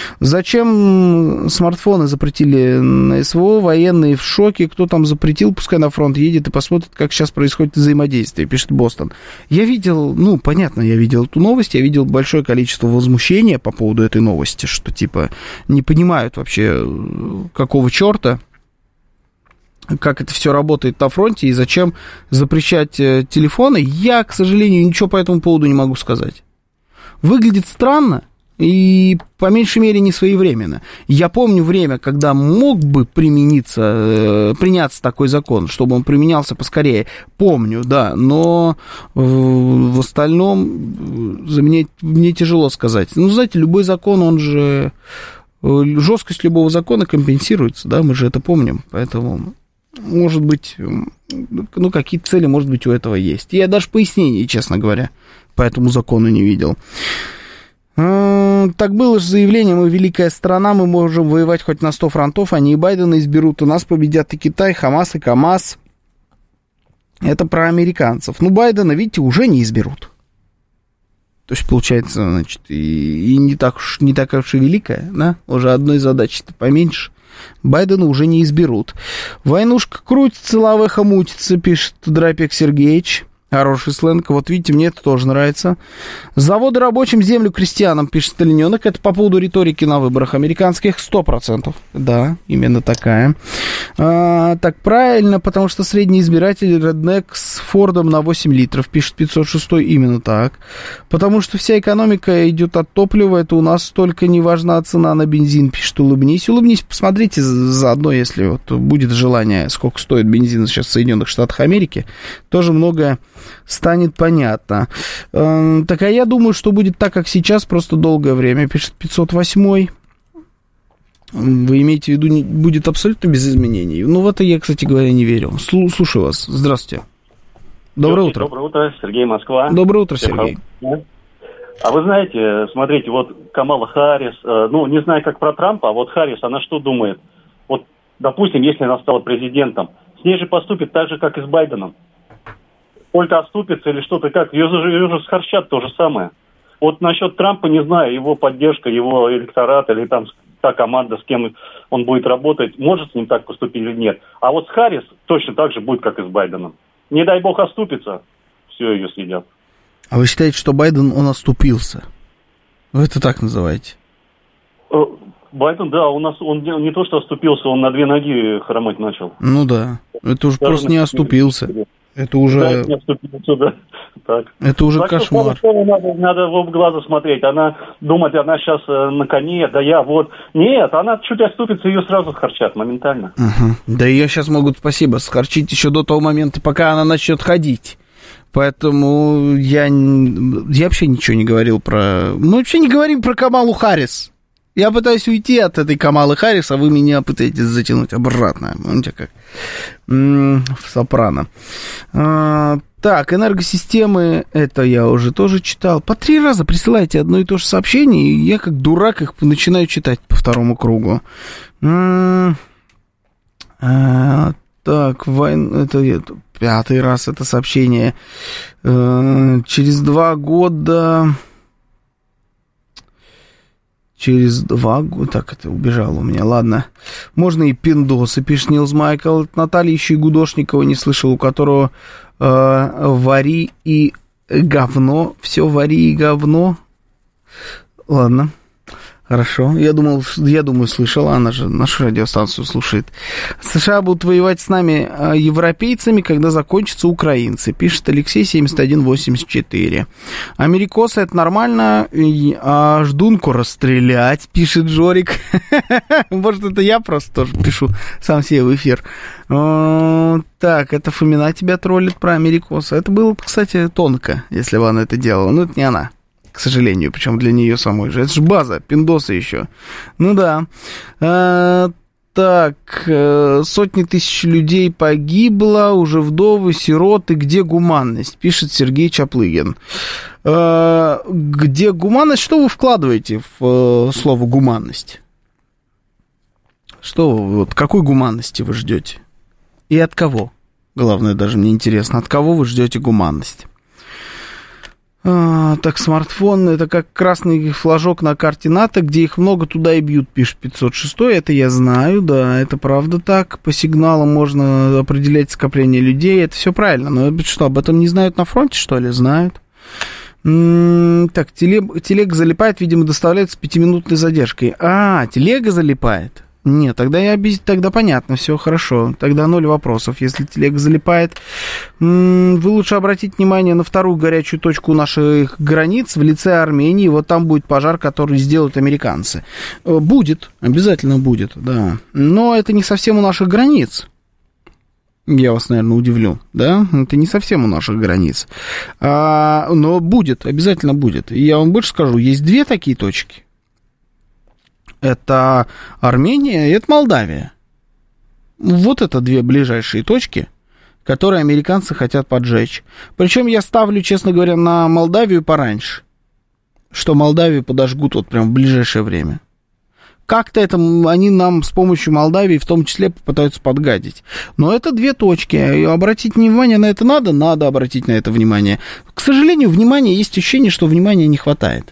Зачем смартфоны запретили на СВО? Военные в шоке. Кто там запретил? Пускай на фронт едет и посмотрит, как сейчас происходит взаимодействие, пишет Бостон. Я видел, ну, понятно, я видел эту новость, я видел большое количество возмущения по поводу этой новости, что, типа, не понимают вообще, какого черта, как это все работает на фронте и зачем запрещать э, телефоны, я, к сожалению, ничего по этому поводу не могу сказать. Выглядит странно и, по меньшей мере, не своевременно. Я помню время, когда мог бы примениться, э, приняться такой закон, чтобы он применялся поскорее. Помню, да, но э, в остальном за мне, мне тяжело сказать. Ну, знаете, любой закон, он же... Жесткость любого закона компенсируется, да, мы же это помним, поэтому... Может быть, ну, какие-то цели, может быть, у этого есть. Я даже пояснений, честно говоря, по этому закону не видел. Так было же заявление, мы великая страна, мы можем воевать хоть на сто фронтов, они и Байдена изберут, у нас победят и Китай, Хамас и КамАЗ. Это про американцев. Ну, Байдена, видите, уже не изберут. То есть, получается, значит, и, и не так уж, не такая уж и великая, да? Уже одной задачи-то поменьше. Байдена уже не изберут. Войнушка крутится, лавеха мутится, пишет Драпек Сергеевич. Хороший сленг. Вот видите, мне это тоже нравится. Заводы рабочим, землю крестьянам, пишет Сталиненок. Это по поводу риторики на выборах американских. Сто процентов. Да, именно такая. А, так, правильно, потому что средний избиратель реднек с Фордом на восемь литров, пишет пятьсот шесть. Именно так. Потому что вся экономика идет от топлива. Это у нас только не важна цена на бензин, пишет Улыбнись. Улыбнись, посмотрите заодно, если вот будет желание, сколько стоит бензин сейчас в Соединенных Штатах Америки. Тоже многое станет понятно. Э, так, а я думаю, что будет так, как сейчас, просто долгое время, пишет пятьсот восемь. Вы имеете в виду, не, будет абсолютно без изменений? Ну, в это я, кстати говоря, не верю. Слу- слушаю вас. Здравствуйте. Доброе утро. Доброе утро, Сергей, Москва. Доброе утро, Сергей. А вы знаете, смотрите, вот Камала Харрис, э, ну, не знаю, как про Трампа, а вот Харрис, она что думает? Вот, допустим, если она стала президентом, с ней же поступит так же, как и с Байденом. Только отступится или что-то как. Ее же, ее же схорчат то же самое. Вот насчет Трампа, не знаю, его поддержка, его электорат или там та команда, с кем он будет работать, может с ним так поступить или нет. А вот с Харрис точно так же будет, как и с Байденом. Не дай бог оступится, все, ее съедят. А вы считаете, что Байден, он оступился? Вы это так называете? Байден, да, у нас он не, не то что оступился, он на две ноги хромать начал. Ну да, это уже даже просто не оступился. Это уже... Да, не оступился, да. Так. Это уже так кошмар. Что, надо, надо в оба глаза смотреть. Она думает, она сейчас э, на коне, да я вот... Нет, она чуть оступится, ее сразу схорчат моментально. Угу. Да ее сейчас могут, спасибо, схорчить еще до того момента, пока она начнет ходить. Поэтому я, я вообще ничего не говорил про... Мы вообще не говорим про Камалу Харрис. Я пытаюсь уйти от этой Камалы Харрис, а вы меня пытаетесь затянуть обратно. Помните, как м-м, в «Сопрано». А, так, энергосистемы, это я уже тоже читал. По три раза присылайте одно и то же сообщение, и я как дурак их начинаю читать по второму кругу. М-м, а, так, войн... это, это пятый раз это сообщение. А, через два года... Через два года... Так, это убежало у меня, ладно. Можно и пиндосы, пишет Нилс Майкл. Наталья еще и Гудошникова не слышал, у которого э, вари и говно. Все вари и говно. Ладно. Хорошо. Я думал, я думаю, слышала, она же нашу радиостанцию слушает. США будут воевать с нами, европейцами, когда закончатся украинцы, пишет Алексей семьдесят один восемьдесят четыре. Америкосы, это нормально, а ждунку расстрелять, пишет Жорик. Может, это я просто тоже пишу сам себе в эфир. Так, это Фомина тебя троллит про америкоса. Это было, кстати, тонко, если бы она это делала, но это не она. К сожалению, причем для нее самой же. Это же база, пиндосы еще. Ну да. А, так, сотни тысяч людей погибло, уже вдовы, сироты. Где гуманность? Пишет Сергей Чаплыгин. А, где гуманность? Что вы вкладываете в слово гуманность? Что вы, вот, какой гуманности вы ждете? И от кого? Главное, даже мне интересно, от кого вы ждете гуманность? А, так, смартфон, это как красный флажок на карте НАТО, где их много, туда и бьют, пишет пятьсот шесть. Это я знаю, да, это правда так. По сигналам можно определять скопление людей, это все правильно. Но что, об этом не знают на фронте, что ли? Знают. М-м, так, телег, телега залипает, видимо, доставляется с пятиминутной задержкой. А, телега залипает? Нет, тогда, я, тогда понятно, все хорошо. Тогда ноль вопросов. Если телега залипает, вы лучше обратите внимание на вторую горячую точку наших границ в лице Армении. Вот там будет пожар, который сделают американцы. Будет, обязательно будет, да. Но это не совсем у наших границ. Я вас, наверное, удивлю, да? Это не совсем у наших границ. А, но будет, обязательно будет. И я вам больше скажу, есть две такие точки. Это Армения и это Молдавия. Вот это две ближайшие точки, которые американцы хотят поджечь. Причем я ставлю, честно говоря, на Молдавию пораньше. Что Молдавию подожгут вот прям в ближайшее время. Как-то это они нам с помощью Молдавии в том числе попытаются подгадить. Но это две точки. Обратить внимание на это надо? Надо обратить на это внимание. К сожалению, внимания есть ощущение, что внимания не хватает.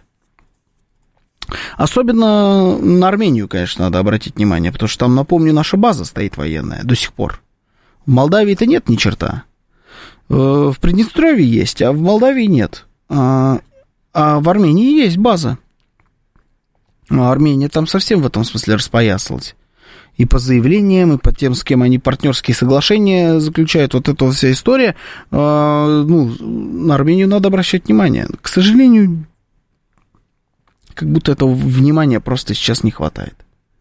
Особенно на Армению, конечно, надо обратить внимание, потому что там, напомню, наша база стоит военная до сих пор. В Молдавии-то нет ни черта. В Приднестровье есть, а в Молдавии нет. А, а в Армении есть база. А Армения там совсем в этом смысле распоясалась. И по заявлениям, и по тем, с кем они партнерские соглашения заключают, вот эта вся история, а, ну, на Армению надо обращать внимание. К сожалению, как будто этого внимания просто сейчас не хватает.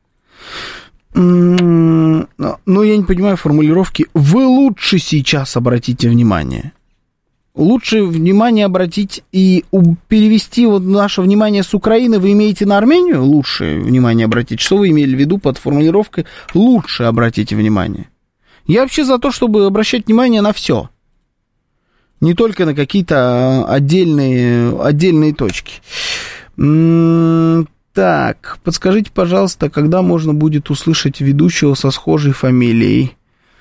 Но я не понимаю формулировки «вы лучше сейчас обратите внимание». Лучше внимание обратить и перевести вот наше внимание с Украины вы имеете на Армению? Лучше внимание обратить. Что вы имели в виду под формулировкой «лучше обратите внимание»? Я вообще за то, чтобы обращать внимание на все. Не только на какие-то отдельные, отдельные точки. Так, подскажите, пожалуйста, когда можно будет услышать ведущего со схожей фамилией?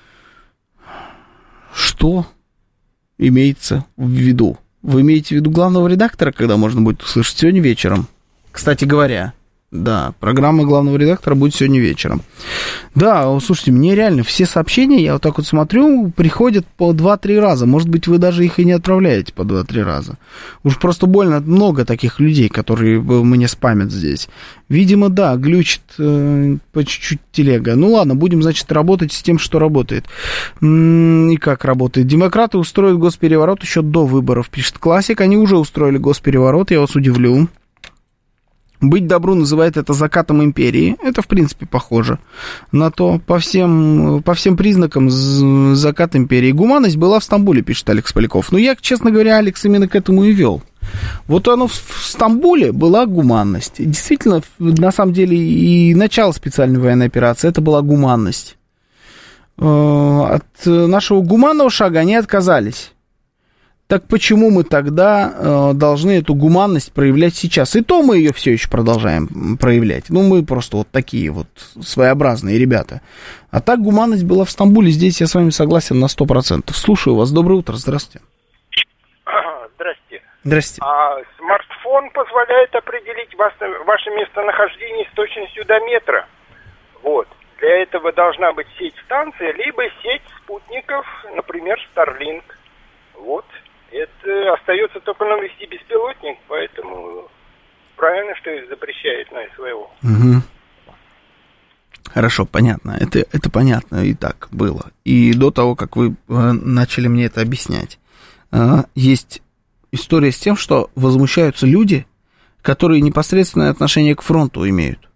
Что имеется в виду? Вы имеете в виду главного редактора, когда можно будет услышать? Сегодня вечером. Кстати говоря, да, программа главного редактора будет сегодня вечером. Да, слушайте, мне реально все сообщения, я вот так вот смотрю, приходят по два-три раза. Может быть, вы даже их и не отправляете по два-три раза. Уж просто больно много таких людей, которые мне спамят здесь. Видимо, да, глючит э, по чуть-чуть телега. Ну ладно, будем, значит, работать с тем, что работает. М-м, и как работает? Демократы устроят госпереворот еще до выборов, пишет Классик. Они уже устроили госпереворот, я вас удивлю. Быть добру называет это закатом империи. Это, в принципе, похоже на то. По всем, по всем признакам закат империи. Гуманность была в Стамбуле, пишет Алекс Поляков. Но я, честно говоря, Алекс именно к этому и вел. Вот оно в Стамбуле была гуманность. Действительно, на самом деле, и начало специальной военной операции, это была гуманность. От нашего гуманного шага они отказались. Так почему мы тогда э, должны эту гуманность проявлять сейчас? И то мы ее все еще продолжаем проявлять. Ну, мы просто вот такие вот своеобразные ребята. А так гуманность была в Стамбуле. Здесь я с вами согласен на сто процентов. Слушаю вас. Доброе утро. Здравствуйте. Здрасте. Здрасте. А смартфон смартфон позволяет определить вас, ваше местонахождение с точностью до метра. Вот. Для этого должна быть сеть станции, либо сеть спутников, например, Starlink. Вот. Это остается только навести беспилотник, поэтому правильно, что их запрещают на СВО. Угу. Хорошо, понятно. Это, это понятно и так было. И до того, как вы э, начали мне это объяснять. Э, есть история с тем, что возмущаются люди, которые непосредственное отношение к фронту имеют.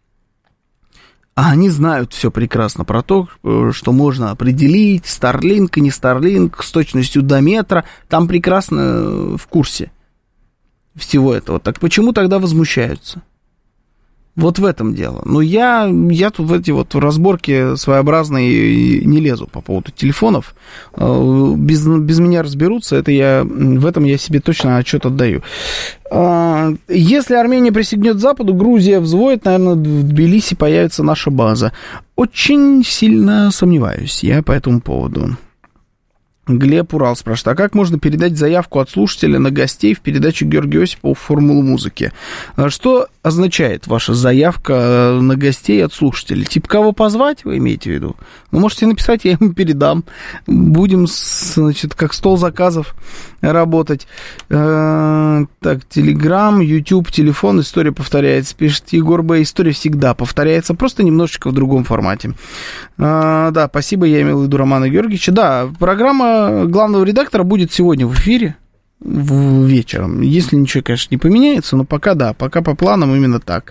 А они знают все прекрасно про то, что можно определить Starlink и не Starlink с точностью до метра. Там прекрасно в курсе всего этого. Так почему тогда возмущаются? Вот в этом дело. Но я, я тут в эти вот разборки своеобразные не лезу по поводу телефонов. Без, без меня разберутся, это я, в этом я себе точно отчет отдаю. Если Армения присягнет Западу, Грузия взвоет, наверное, в Тбилиси появится наша база. Очень сильно сомневаюсь я по этому поводу. Глеб Урал спрашивает, а как можно передать заявку от слушателя на гостей в передачу Георгия Осипова «Формула музыки»? Что означает ваша заявка на гостей от слушателей? Типа кого позвать, вы имеете в виду? Вы можете написать, я ему передам. Будем, значит, как стол заказов работать. Так, Телеграм, Ютуб, телефон, история повторяется. Пишет Егор Б. История всегда повторяется, просто немножечко в другом формате. Да, спасибо, я имел в виду Романа Георгиевича. Да, программа главного редактора будет сегодня в эфире в вечером. Если ничего, конечно, не поменяется, но пока да, пока по планам именно так.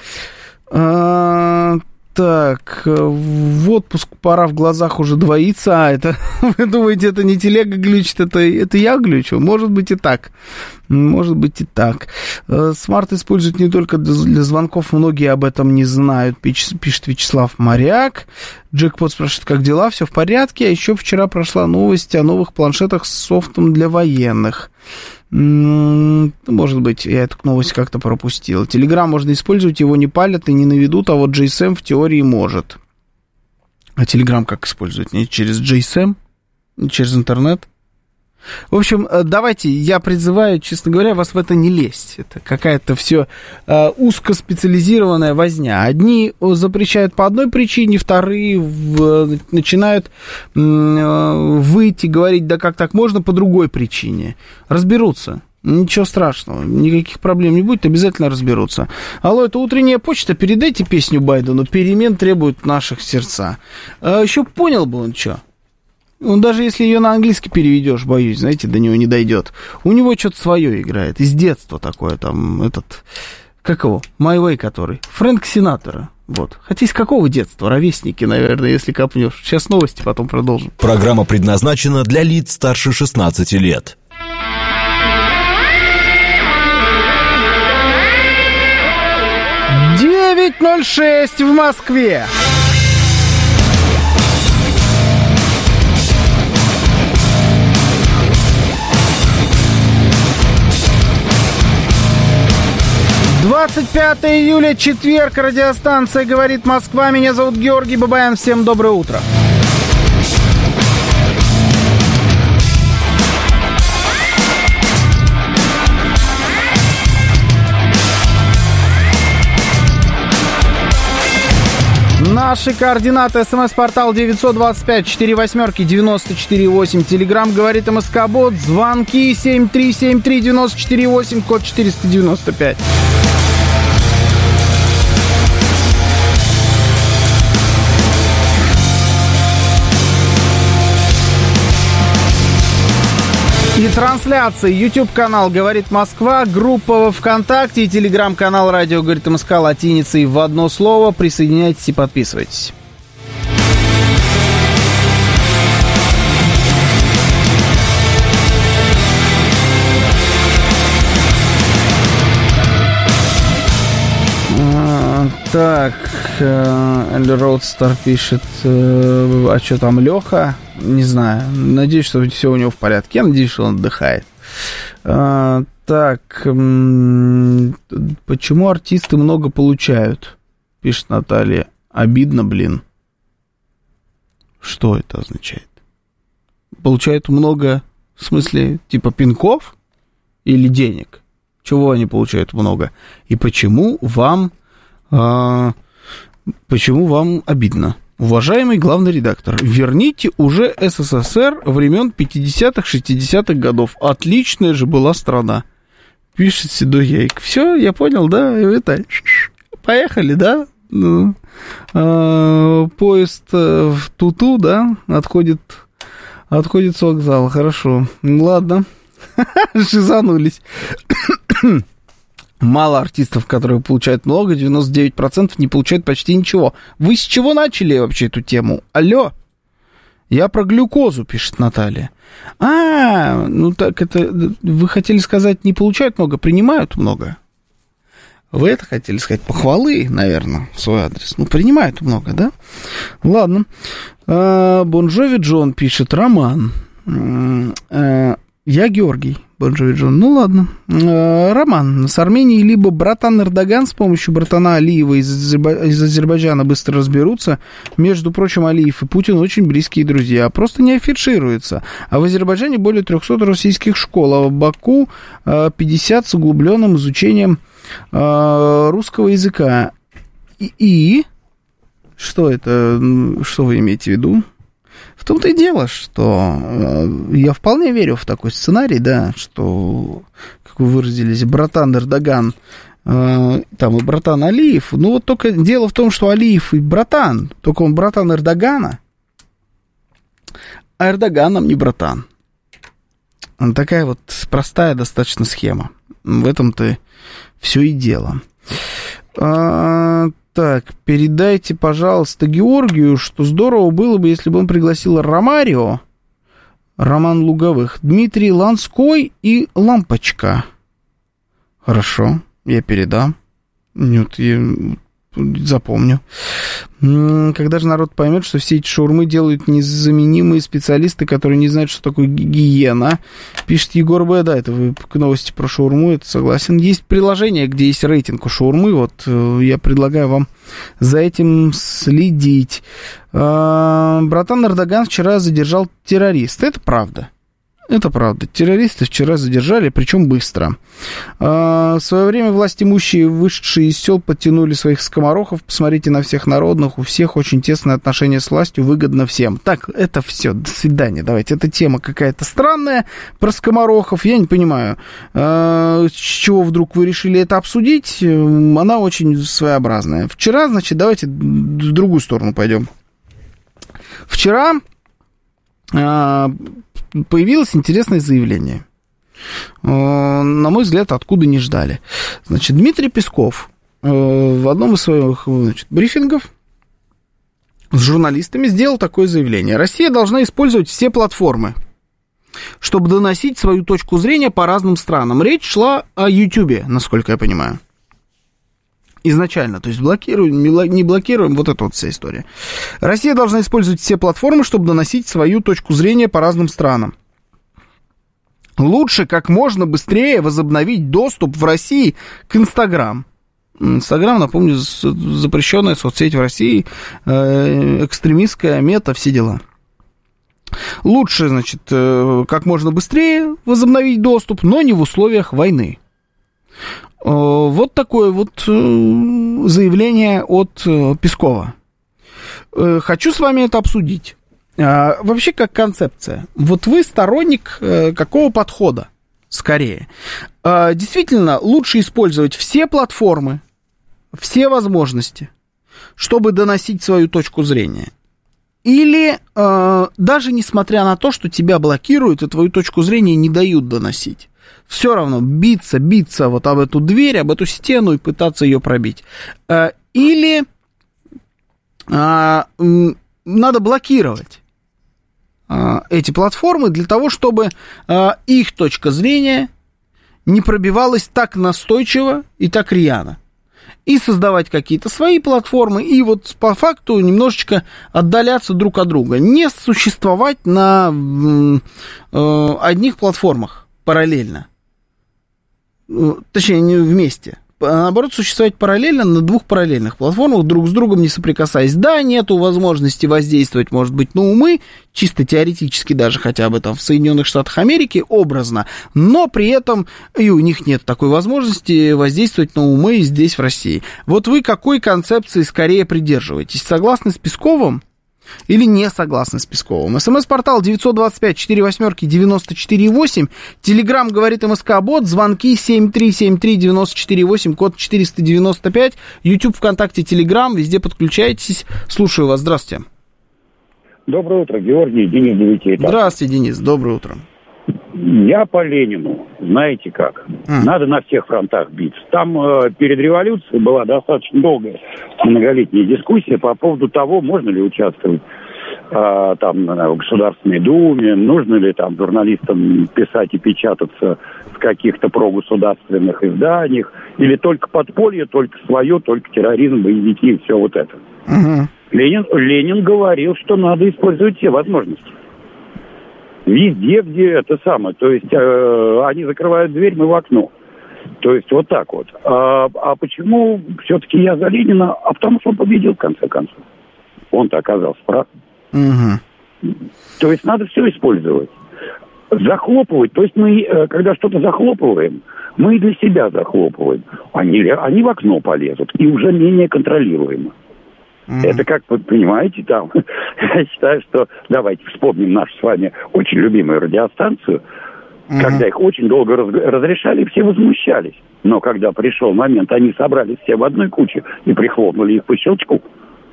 А, так, в отпуск пора, в глазах уже двоится. А, это, вы думаете, это не телега глючит, это, это я глючу? Может быть и так. Может быть и так. Смарт используют не только для звонков, многие об этом не знают, пишет Вячеслав Моряк. Джекпот спрашивает, как дела, все в порядке. А еще вчера прошла новость о новых планшетах с софтом для военных. Может быть, я эту новость как-то пропустил. Телеграм можно использовать, его не палят и не наведут, а вот джей эс эм в теории может. А Телеграм как использовать? Не через джей эс эм? Не через интернет? В общем, давайте, я призываю, честно говоря, вас в это не лезть. Это какая-то все э, узкоспециализированная возня. Одни запрещают по одной причине, вторые в, начинают э, выйти, говорить, да как так можно, по другой причине. Разберутся. Ничего страшного, никаких проблем не будет, обязательно разберутся. Алло, это утренняя почта, передайте песню Байдену, перемен требуют наших сердца. А еще понял бы он, что? Ну, даже если ее на английский переведешь, боюсь, знаете, до него не дойдет. У него что-то свое играет, из детства такое, там, этот, как его, My Way который, Фрэнк Синатра, вот. Хотя из какого детства? Ровесники, наверное, если копнешь. Сейчас новости, потом продолжим. Программа предназначена для лиц старше шестнадцати лет. девять ноль шесть в Москве. двадцать пятое июля, четверг, радиостанция «Говорит Москва». Меня зовут Георгий Бабаян. Всем доброе утро. Наши координаты. СМС-портал девятьсот двадцать пять сорок восемь девяносто четыре восемь. Телеграм «Говорит МСК-бот». Звонки семь три семь три девяносто четыре восемь, код четыреста девяносто пять. И трансляции. YouTube-канал «Говорит Москва», группа во ВКонтакте и телеграм-канал «Радио Говорит МСК» латиницей в одно слово. Присоединяйтесь и подписывайтесь. Так, Эль Роудстар пишет, а что там, Леха? Не знаю, надеюсь, что все у него в порядке. Я надеюсь, что он отдыхает. А, так, почему артисты много получают? Пишет Наталья. Обидно, блин. Что это означает? Получают много, в смысле, типа пинков или денег? чего они получают много, и почему вам, э, почему вам обидно. Уважаемый главный редактор, верните уже СССР времен пятидесятых, шестидесятых годов. Отличная же была страна. Пишет Седой Яйк. Все, я понял, да? Это... Поехали, да? Ну, э, поезд в Туту, да, отходит, отходит с вокзала. Хорошо. Ладно. Шизанулись. Мало артистов, которые получают много, девяносто девять процентов не получают почти ничего. Вы с чего начали вообще эту тему? Алло? Я про глюкозу, пишет Наталья. А, ну так это... Вы хотели сказать, не получают много, принимают много? Вы это хотели сказать? Похвалы, наверное, в свой адрес. Ну, принимают много, да? Ладно. Бон Джови Джон пишет. Роман. Я Георгий. Бон Джови Джон. Ну, ладно. Роман. С Арменией либо братан Эрдоган с помощью братана Алиева из, Азербай... из Азербайджана быстро разберутся. Между прочим, Алиев и Путин очень близкие друзья. Просто не афишируется. А в Азербайджане более трехсот российских школ. А в Баку пятьдесят с углубленным изучением русского языка. И, и что это? Что вы имеете в виду? В том-то и дело, что я вполне верю в такой сценарий, да, что, как вы выразились, братан Эрдоган, там и братан Алиев. Ну вот только дело в том, что Алиев и братан, только он братан Эрдогана, а Эрдоган нам не братан. Такая вот простая достаточно схема. В этом-то все и дело. А, так, передайте, пожалуйста, Георгию, что здорово было бы, если бы он пригласил Ромарио, Роман Луговых, Дмитрий Ланской и Лампочка. Хорошо, я передам. Нет, я запомню. Когда же народ поймет, что все эти шаурмы делают незаменимые специалисты, которые не знают, что такое гигиена, пишет Егор Б. Да, это вы к новости про шаурму, это согласен. Есть приложение, где есть рейтинг у шаурмы, вот я предлагаю вам за этим следить. Братан Эрдоган вчера задержал террориста, это правда. Это правда. Террористы вчера задержали, причем быстро. В свое время власть имущие, вышедшие из сел, подтянули своих скоморохов. Посмотрите на всех народных. У всех очень тесное отношение с властью, выгодно всем. Так, это все. До свидания. Давайте. Эта тема какая-то странная про скоморохов. Я не понимаю, с чего вдруг вы решили это обсудить. Она очень своеобразная. Вчера, значит, давайте в другую сторону пойдем. Вчера появилось интересное заявление. На мой взгляд, откуда не ждали. Значит, Дмитрий Песков в одном из своих, значит, брифингов с журналистами сделал такое заявление. Россия должна использовать все платформы, чтобы доносить свою точку зрения по разным странам. Речь шла о Ютубе, насколько я понимаю. Изначально, то есть блокируем, не блокируем, вот эта вот вся история. Россия должна использовать все платформы, чтобы доносить свою точку зрения по разным странам. Лучше как можно быстрее возобновить доступ в России к Инстаграм. Инстаграм, напомню, запрещенная соцсеть в России, экстремистская, мета, все дела. Лучше, значит, как можно быстрее возобновить доступ, но не в условиях войны. Вот такое вот заявление от Пескова. Хочу с вами это обсудить. Вообще, как концепция. Вот вы сторонник какого подхода? Скорее. Действительно, лучше использовать все платформы, все возможности, чтобы доносить свою точку зрения. Или даже несмотря на то, что тебя блокируют и твою точку зрения не дают доносить. Все равно биться, биться вот об эту дверь, об эту стену и пытаться ее пробить. Или а, надо блокировать а, эти платформы для того, чтобы а, их точка зрения не пробивалась так настойчиво и так рьяно. И создавать какие-то свои платформы, и вот по факту немножечко отдаляться друг от друга. Не существовать на э, одних платформах параллельно. Точнее, не вместе. наоборот, существовать параллельно на двух параллельных платформах, друг с другом не соприкасаясь. Да, нету возможности воздействовать, может быть, на умы, чисто теоретически даже хотя бы там в Соединенных Штатах Америки, образно, но при этом и у них нет такой возможности воздействовать на умы здесь, в России. Вот вы какой концепции скорее придерживаетесь? Согласны с Песковым? Или не согласны с Песковым? СМС-портал девятьсот двадцать пять сорок восемь девяносто четыре восемь. Телеграм говорит МСК-бот. Звонки семь три семь три девять четыре восемь, код четыреста девяносто пять. YouTube, ВКонтакте, Телеграм. Везде подключайтесь. Слушаю вас. Здравствуйте. Доброе утро, Георгий, Денис Девятиэтаж. Здравствуйте, Денис. Доброе утро. Я по Ленину. Знаете как? Mm. Надо на всех фронтах биться. Там э, перед революцией была достаточно долгая многолетняя дискуссия по поводу того, можно ли участвовать э, там в Государственной Думе, нужно ли там журналистам писать и печататься в каких-то прогосударственных изданиях, или только подполье, только свое, только терроризм, боевики и все вот это. Mm-hmm. Ленин, Ленин говорил, что надо использовать все возможности. Везде, где это самое. То есть э, они закрывают дверь, мы в окно. То есть вот так вот. А, а почему все-таки я за Ленина? А потому что он победил, в конце концов. Он-то оказался прав. Угу. То есть надо все использовать. Захлопывать. То есть мы, когда что-то захлопываем, мы и для себя захлопываем. Они, они в окно полезут. И уже менее контролируемо. Mm-hmm. Это как, вы понимаете, там, я считаю, что давайте вспомним нашу с вами очень любимую радиостанцию, mm-hmm. когда их очень долго раз, разрешали, все возмущались. Но когда пришел момент, они собрались все в одной куче и прихлопнули их по щелчку.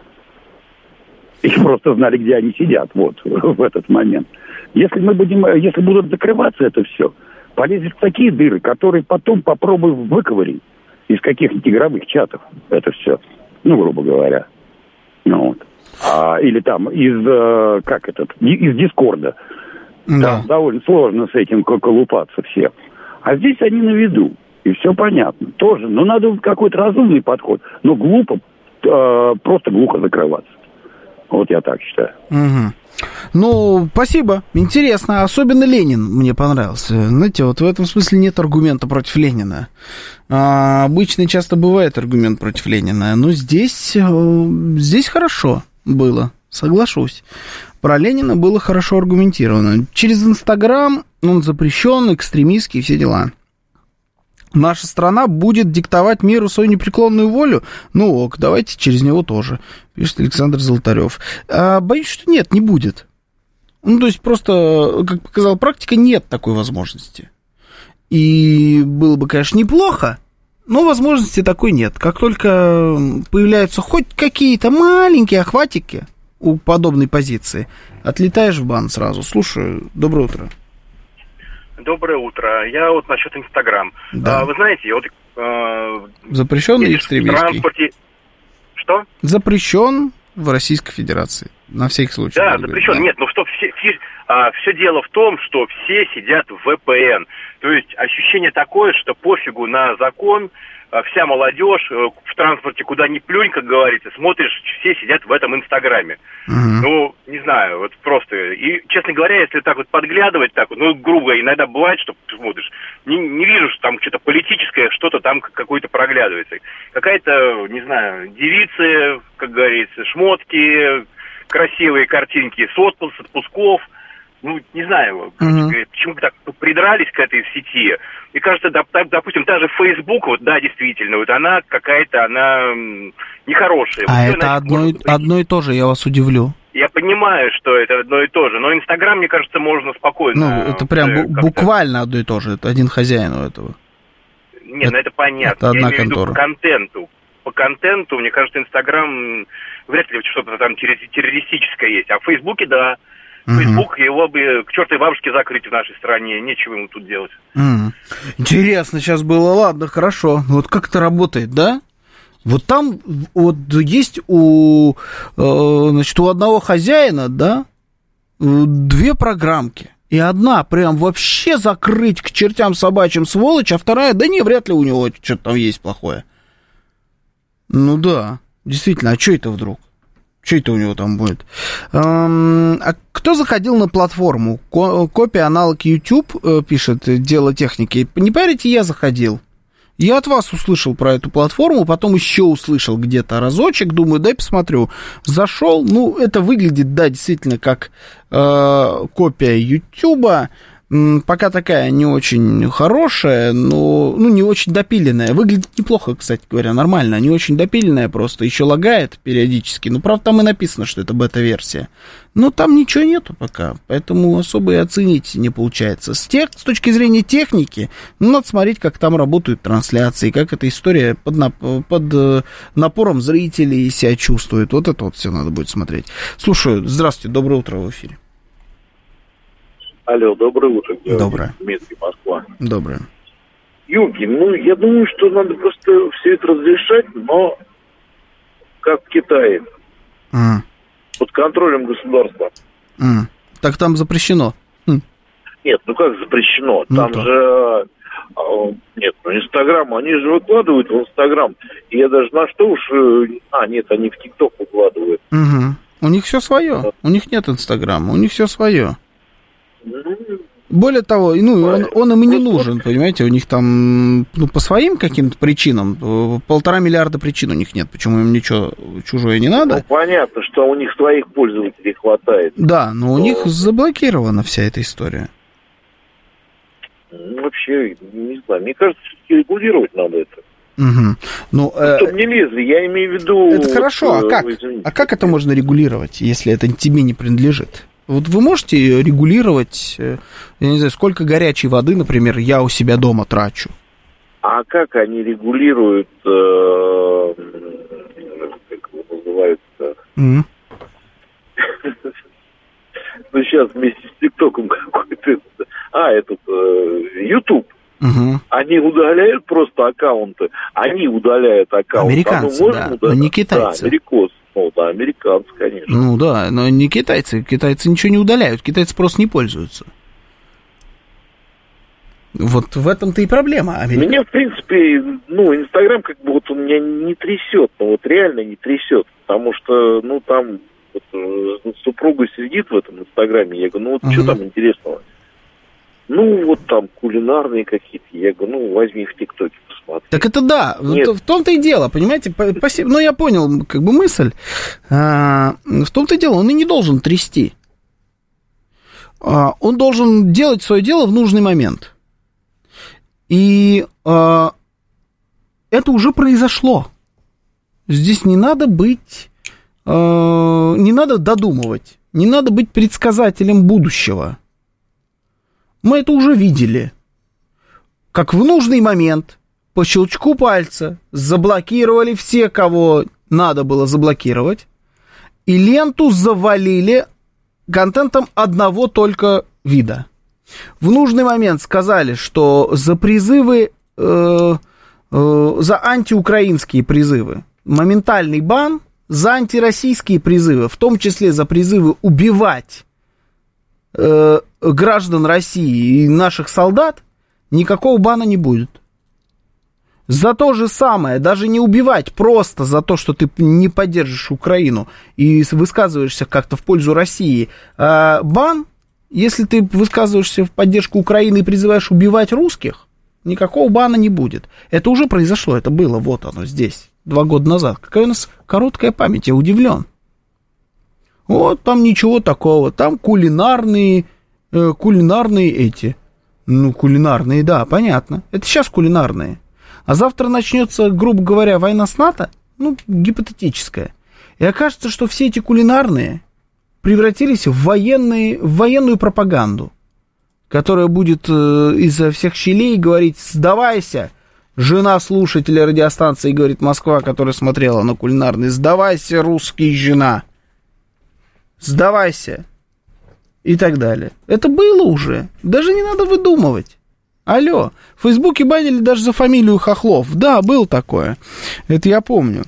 Их просто знали, где они сидят, вот, в этот момент. Если мы будем, если будут закрываться это все, полезешь в такие дыры, которые потом попробуй выковырить из каких-нибудь игровых чатов это все, ну, грубо говоря. Ну, вот. а, или там из, э, как этот, из Дискорда. Да. Там довольно сложно с этим колупаться всем. А здесь они на виду. И все понятно. Тоже. Но надо какой-то разумный подход. Но глупо, э, просто глухо закрываться. Вот я так считаю. Угу. Ну, спасибо. Интересно. Особенно Ленин мне понравился. Знаете, вот в этом смысле нет аргумента против Ленина. А, обычно часто бывает аргумент против Ленина. Но здесь, здесь хорошо было. Соглашусь. Про Ленина было хорошо аргументировано. Через Инстаграм он запрещен, экстремистский, все дела. Наша страна будет диктовать миру свою непреклонную волю? Ну ок, давайте через него тоже, пишет Александр Золотарев. А, боюсь, что нет, не будет. Ну, то есть просто, как показала практика, нет такой возможности. И было бы, конечно, неплохо, но возможности такой нет. Как только появляются хоть какие-то маленькие охватики у подобной позиции, отлетаешь в бан сразу. Слушаю, доброе утро. Доброе утро. Я вот насчет Инстаграм. Да. А, вы знаете, вот... А, запрещенный экстремистский. В транспорте... Что? Запрещен в Российской Федерации. На всякий случай. Да, запрещен. Да. Нет, ну что, все, все, а, все дело в том, что все сидят в вэ пэ эн. То есть ощущение такое, что пофигу на закон, вся молодежь в транспорте куда ни плюнь, как говорится, смотришь, все сидят в этом Инстаграме. Uh-huh. Ну, не знаю, вот просто. И, честно говоря, если так вот подглядывать, так вот, ну, грубо, иногда бывает, что ты смотришь, не, не вижу, что там что-то политическое, что-то там какое-то проглядывается. Какая-то, не знаю, девицы, как говорится, шмотки, красивые картинки с отпуск, с отпусков. Ну, не знаю, uh-huh. почему так придрались к этой сети. Мне кажется, допустим, та же Facebook, вот, да, действительно, вот она какая-то, она нехорошая. А вот, это она, одно, и, одно и то же, я вас удивлю. Я понимаю, что это одно и то же, но Инстаграм, мне кажется, можно спокойно... Ну, это прям бу- буквально одно и то же, это один хозяин у этого. Не, это, ну это понятно. Это одна я имею контора. в виду по контенту. По контенту, мне кажется, Инстаграм вряд ли что-то там террористическое есть, а в Фейсбуке, да. Фейсбук, его бы к чертовой бабушке закрыть в нашей стране, нечего ему тут делать. Mm. Интересно сейчас было, ладно, хорошо. Вот как это работает, да? Вот там вот есть у, значит, у одного хозяина, да, две программки. И одна прям вообще закрыть к чертям собачьим сволочь, а вторая, да не, вряд ли у него что-то там есть плохое. Ну да, действительно, а что это вдруг? Что это у него там будет? Эм, а кто заходил на платформу? Ко- копия, аналог YouTube, э, пишет Дело техники. Не парите, я заходил. Я от вас услышал про эту платформу, потом еще услышал где-то разочек, думаю, дай посмотрю. Зашел, ну, это выглядит, да, действительно, как э, копия Ютуба. Пока такая не очень хорошая, но, ну, не очень допиленная. Выглядит неплохо, кстати говоря, нормально. Не очень допиленная просто, еще лагает периодически. Ну, правда, там и написано, что это бета-версия. Но там ничего нету пока, поэтому особо и оценить не получается. С, тех, с точки зрения техники, ну, надо смотреть, как там работают трансляции, как эта история под, нап- под напором зрителей себя чувствует. Вот это вот все надо будет смотреть. Слушаю, здравствуйте, доброе утро, в эфире. Алло, доброе утро. Доброе. Дмитрий, Москва. Доброе. Юрий, ну, я думаю, что надо просто все это разрешать, но как в Китае. Mm. Под контролем государства. Mm. Так там запрещено? Mm. Нет, ну как запрещено? Ну, там то. же... Нет, ну Инстаграм, они же выкладывают в Инстаграм. И я даже на что уж... А, нет, они в ТикТок выкладывают. Mm-hmm. У них все свое. Да. У них нет Инстаграма, у них все свое. Более того, ну, он, он им и не нужен, понимаете, у них там, ну, по своим каким-то причинам, полтора миллиарда причин у них нет, почему им ничего чужое не надо. Ну, понятно, что у них своих пользователей хватает. Да, но у но... них заблокирована вся эта история. Ну, вообще, не знаю, мне кажется, все-таки регулировать надо это. Угу. Ну, э... Чтобы не лезли, я имею в виду... Это вот, хорошо, а как? Извините. А как это можно регулировать, если это тебе не принадлежит? Вот вы можете регулировать, я не знаю, сколько горячей воды, например, я у себя дома трачу? А как они регулируют, э, как его называется? Mm-hmm. Ну, сейчас вместе с ТикТоком какой-то... А, этот, YouTube. Угу. Они удаляют просто аккаунты. Они удаляют аккаунты. Американцы, а да, удалять? но не китайцы. Да, американцы. Ну, да, американцы, конечно. Ну, да, но не китайцы. Китайцы ничего не удаляют. Китайцы просто не пользуются. Вот в этом-то и проблема. Америка... Меня, в принципе, ну, Инстаграм как бы вот он меня не трясет. Ну, вот реально не трясет. Потому что, ну, там вот, супруга сидит в этом Инстаграме. Я говорю, ну, вот угу. что там интересного? Ну, вот там кулинарные какие-то. Я говорю, ну, возьми в ТикТоке посмотри. Так это да, в том-то и дело, понимаете? Спасибо. Ну, я понял, как бы, мысль. А, в том-то и дело, он и не должен трясти. А, он должен делать свое дело в нужный момент. И а, это уже произошло. Здесь не надо быть... А, не надо додумывать. Не надо быть предсказателем будущего. Мы это уже видели. Как в нужный момент, по щелчку пальца, заблокировали все, кого надо было заблокировать, и ленту завалили контентом одного только вида. В нужный момент сказали, что за призывы, э, э, за антиукраинские призывы моментальный бан, за антироссийские призывы, в том числе за призывы убивать э, граждан России и наших солдат, никакого бана не будет. За то же самое, даже не убивать, просто за то, что ты не поддержишь Украину и высказываешься как-то в пользу России, э, бан, если ты высказываешься в поддержку Украины и призываешь убивать русских, никакого бана не будет. Это уже произошло, это было, вот оно здесь, два года назад. Какая у нас короткая память, я удивлен. Вот там ничего такого, там кулинарные, э, кулинарные эти, ну, кулинарные, да, понятно, это сейчас кулинарные. А завтра начнется, грубо говоря, война с НАТО, ну, гипотетическая. И окажется, что все эти кулинарные превратились в, военные, в военную пропаганду, которая будет э, изо всех щелей говорить: сдавайся. Жена слушателя радиостанции «Говорит Москва», которая смотрела на кулинарный: сдавайся, русский жена. Сдавайся. И так далее. Это было уже. Даже не надо выдумывать. Алло. В Фейсбуке банили даже за фамилию Хохлов. Да, было такое. Это я помню.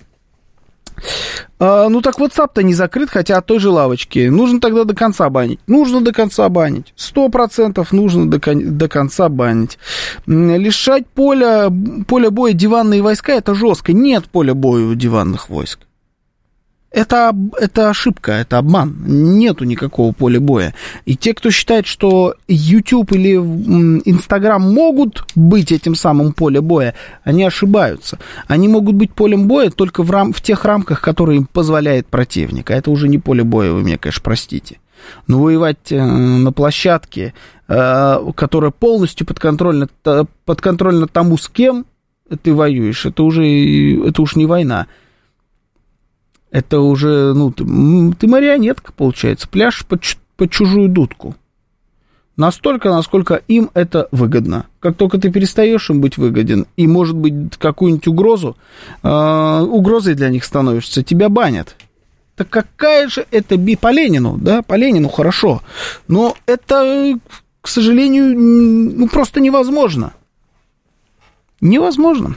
А, ну так WhatsApp-то не закрыт, хотя от той же лавочки. Нужно тогда до конца банить. Нужно до конца банить. Сто процентов нужно до, кон- до конца банить. Лишать поля, поля боя диванные войска — это жестко. Нет поля боя у диванных войск. Это, это ошибка, это обман. Нету никакого поля боя. И те, кто считает, что YouTube или Instagram могут быть этим самым полем боя, они ошибаются. Они могут быть полем боя только в, рам- в тех рамках, которые им позволяет противник. А это уже не поле боя, вы мне, конечно, простите. Но воевать э, на площадке, э, которая полностью подконтрольна, подконтрольна тому, с кем ты воюешь, это уже, это уж не война. Это уже, ну, ты, ты марионетка, получается, пляшешь под, под чужую дудку. Настолько, насколько им это выгодно. Как только ты перестаешь им быть выгоден, и, может быть, какую-нибудь угрозу, э, угрозой для них становишься, тебя банят. Так какая же это би... По Ленину, да, по Ленину хорошо. Но это, к сожалению, ну, просто невозможно. Невозможно.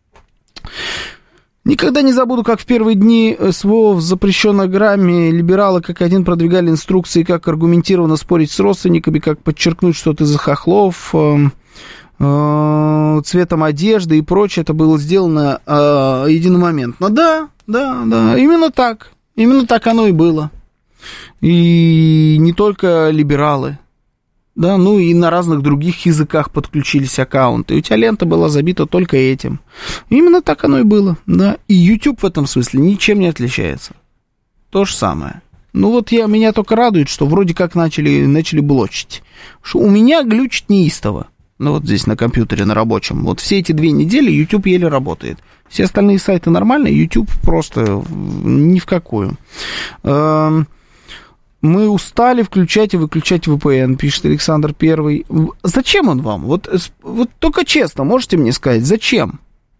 Никогда не забуду, как в первые дни СВО в запрещенной грамме либералы как один продвигали инструкции, как аргументированно спорить с родственниками, как подчеркнуть, что ты за хохлов, э, э, цветом одежды и прочее. Это было сделано э, единомоментно. Да, да, да, именно так. Именно так оно и было. И не только либералы. Да, ну и на разных других языках подключились аккаунты. И у тебя лента была забита только этим. Именно так оно и было, да. И YouTube в этом смысле ничем не отличается. То же самое. Ну вот я, меня только радует, что вроде как начали, начали блочить. Что у меня глючит неистово. Ну вот здесь на компьютере, на рабочем. Вот все эти две недели YouTube еле работает. Все остальные сайты нормальные, YouTube просто ни в какую. Мы устали включать и выключать ви пи эн, пишет Александр Первый. Зачем он вам? Вот, вот только честно, можете мне сказать, зачем?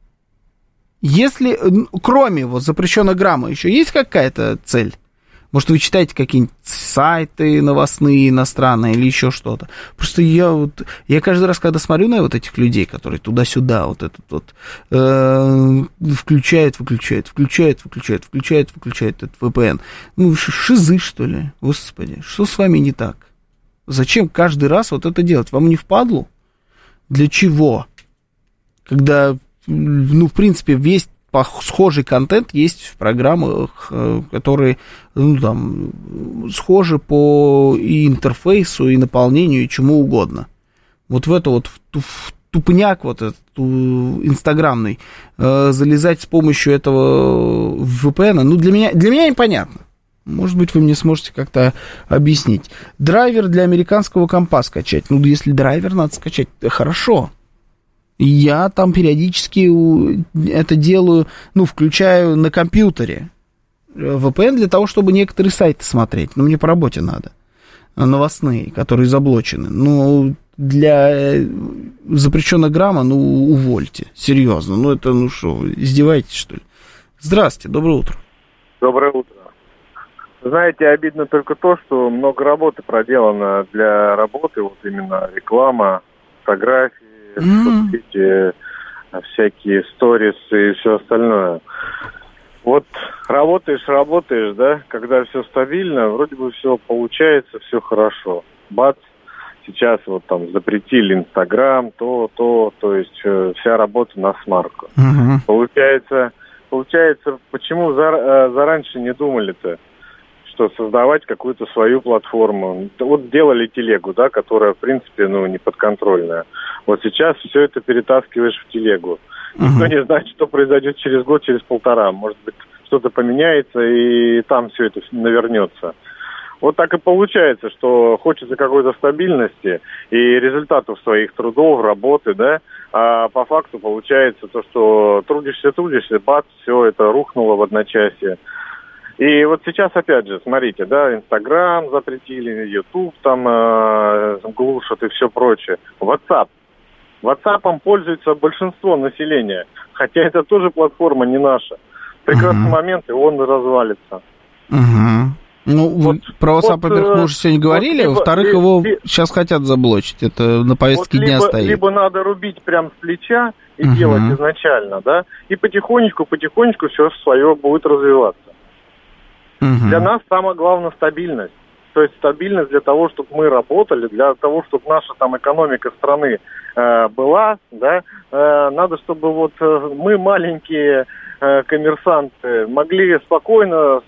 Если, кроме вот запрещенной граммы, еще есть какая-то цель? Может, вы читаете какие-нибудь сайты новостные, иностранные или еще что-то? Просто я вот, я каждый раз, когда смотрю на вот этих людей, которые туда-сюда вот этот вот э, включают, выключают, включают, выключают, включают, выключают этот ви пи эн. Ну, шизы, что ли? Господи, что с вами не так? Зачем каждый раз вот это делать? Вам не впадлу? Для чего? Когда, ну, в принципе, весь схожий контент есть в программах, которые, ну, там, схожи по и интерфейсу, и наполнению, и чему угодно. Вот в это вот в тупняк вот этот инстаграмный э, залезать с помощью этого ви пи эн, ну, для меня, для меня непонятно. Может быть, вы мне сможете как-то объяснить. Драйвер для американского компа скачать. Ну, если драйвер надо скачать, хорошо. Я там периодически это делаю, ну, включаю на компьютере ви пи эн для того, чтобы некоторые сайты смотреть. Ну, мне по работе надо. Новостные, которые заблочены. Ну, для запрещенной грамма, ну, увольте. Серьезно. Ну, это, ну что, издеваетесь, что ли? Здравствуйте, доброе утро. Доброе утро. Знаете, обидно только то, что много работы проделано для работы, вот именно реклама, фотографии, Mm-hmm. соцсети, всякие сторисы и все остальное. Вот работаешь, работаешь, да, когда все стабильно, вроде бы все получается, все хорошо. Бац, сейчас вот там запретили Инстаграм, то, то, то есть э, вся работа на смарку. Mm-hmm. Получается, получается, почему за, э, зараньше не думали-то? Что создавать какую-то свою платформу. Вот делали телегу, да, которая, в принципе, ну, не подконтрольная. Вот сейчас все это перетаскиваешь в телегу. Uh-huh. Никто не знает, что произойдет через год, через полтора. Может быть, что-то поменяется, и там все это навернется. Вот так и получается, что хочется какой-то стабильности и результатов своих трудов, работы, да, а по факту получается то, что трудишься, трудишься, бац, все это рухнуло в одночасье. И вот сейчас, опять же, смотрите, да, Инстаграм запретили, Ютуб там э, глушат и все прочее. WhatsApp. WhatsApp'ом пользуется большинство населения, хотя это тоже платформа не наша. В прекрасный uh-huh. момент, и он развалится. Uh-huh. Ну, вот, про WhatsApp, вот, во-первых, мы уже сегодня говорили, вот, во-вторых, ли, его ли, сейчас хотят заблочить, это на повестке вот дня либо, стоит. Либо надо рубить прям с плеча и uh-huh. делать изначально, да, и потихонечку, потихонечку все свое будет развиваться. Uh-huh. Для нас самое главное стабильность. То есть стабильность для того, чтобы мы работали, для того, чтобы наша там экономика страны э, была, да, э, надо, чтобы вот э, мы, маленькие э, коммерсанты, могли спокойно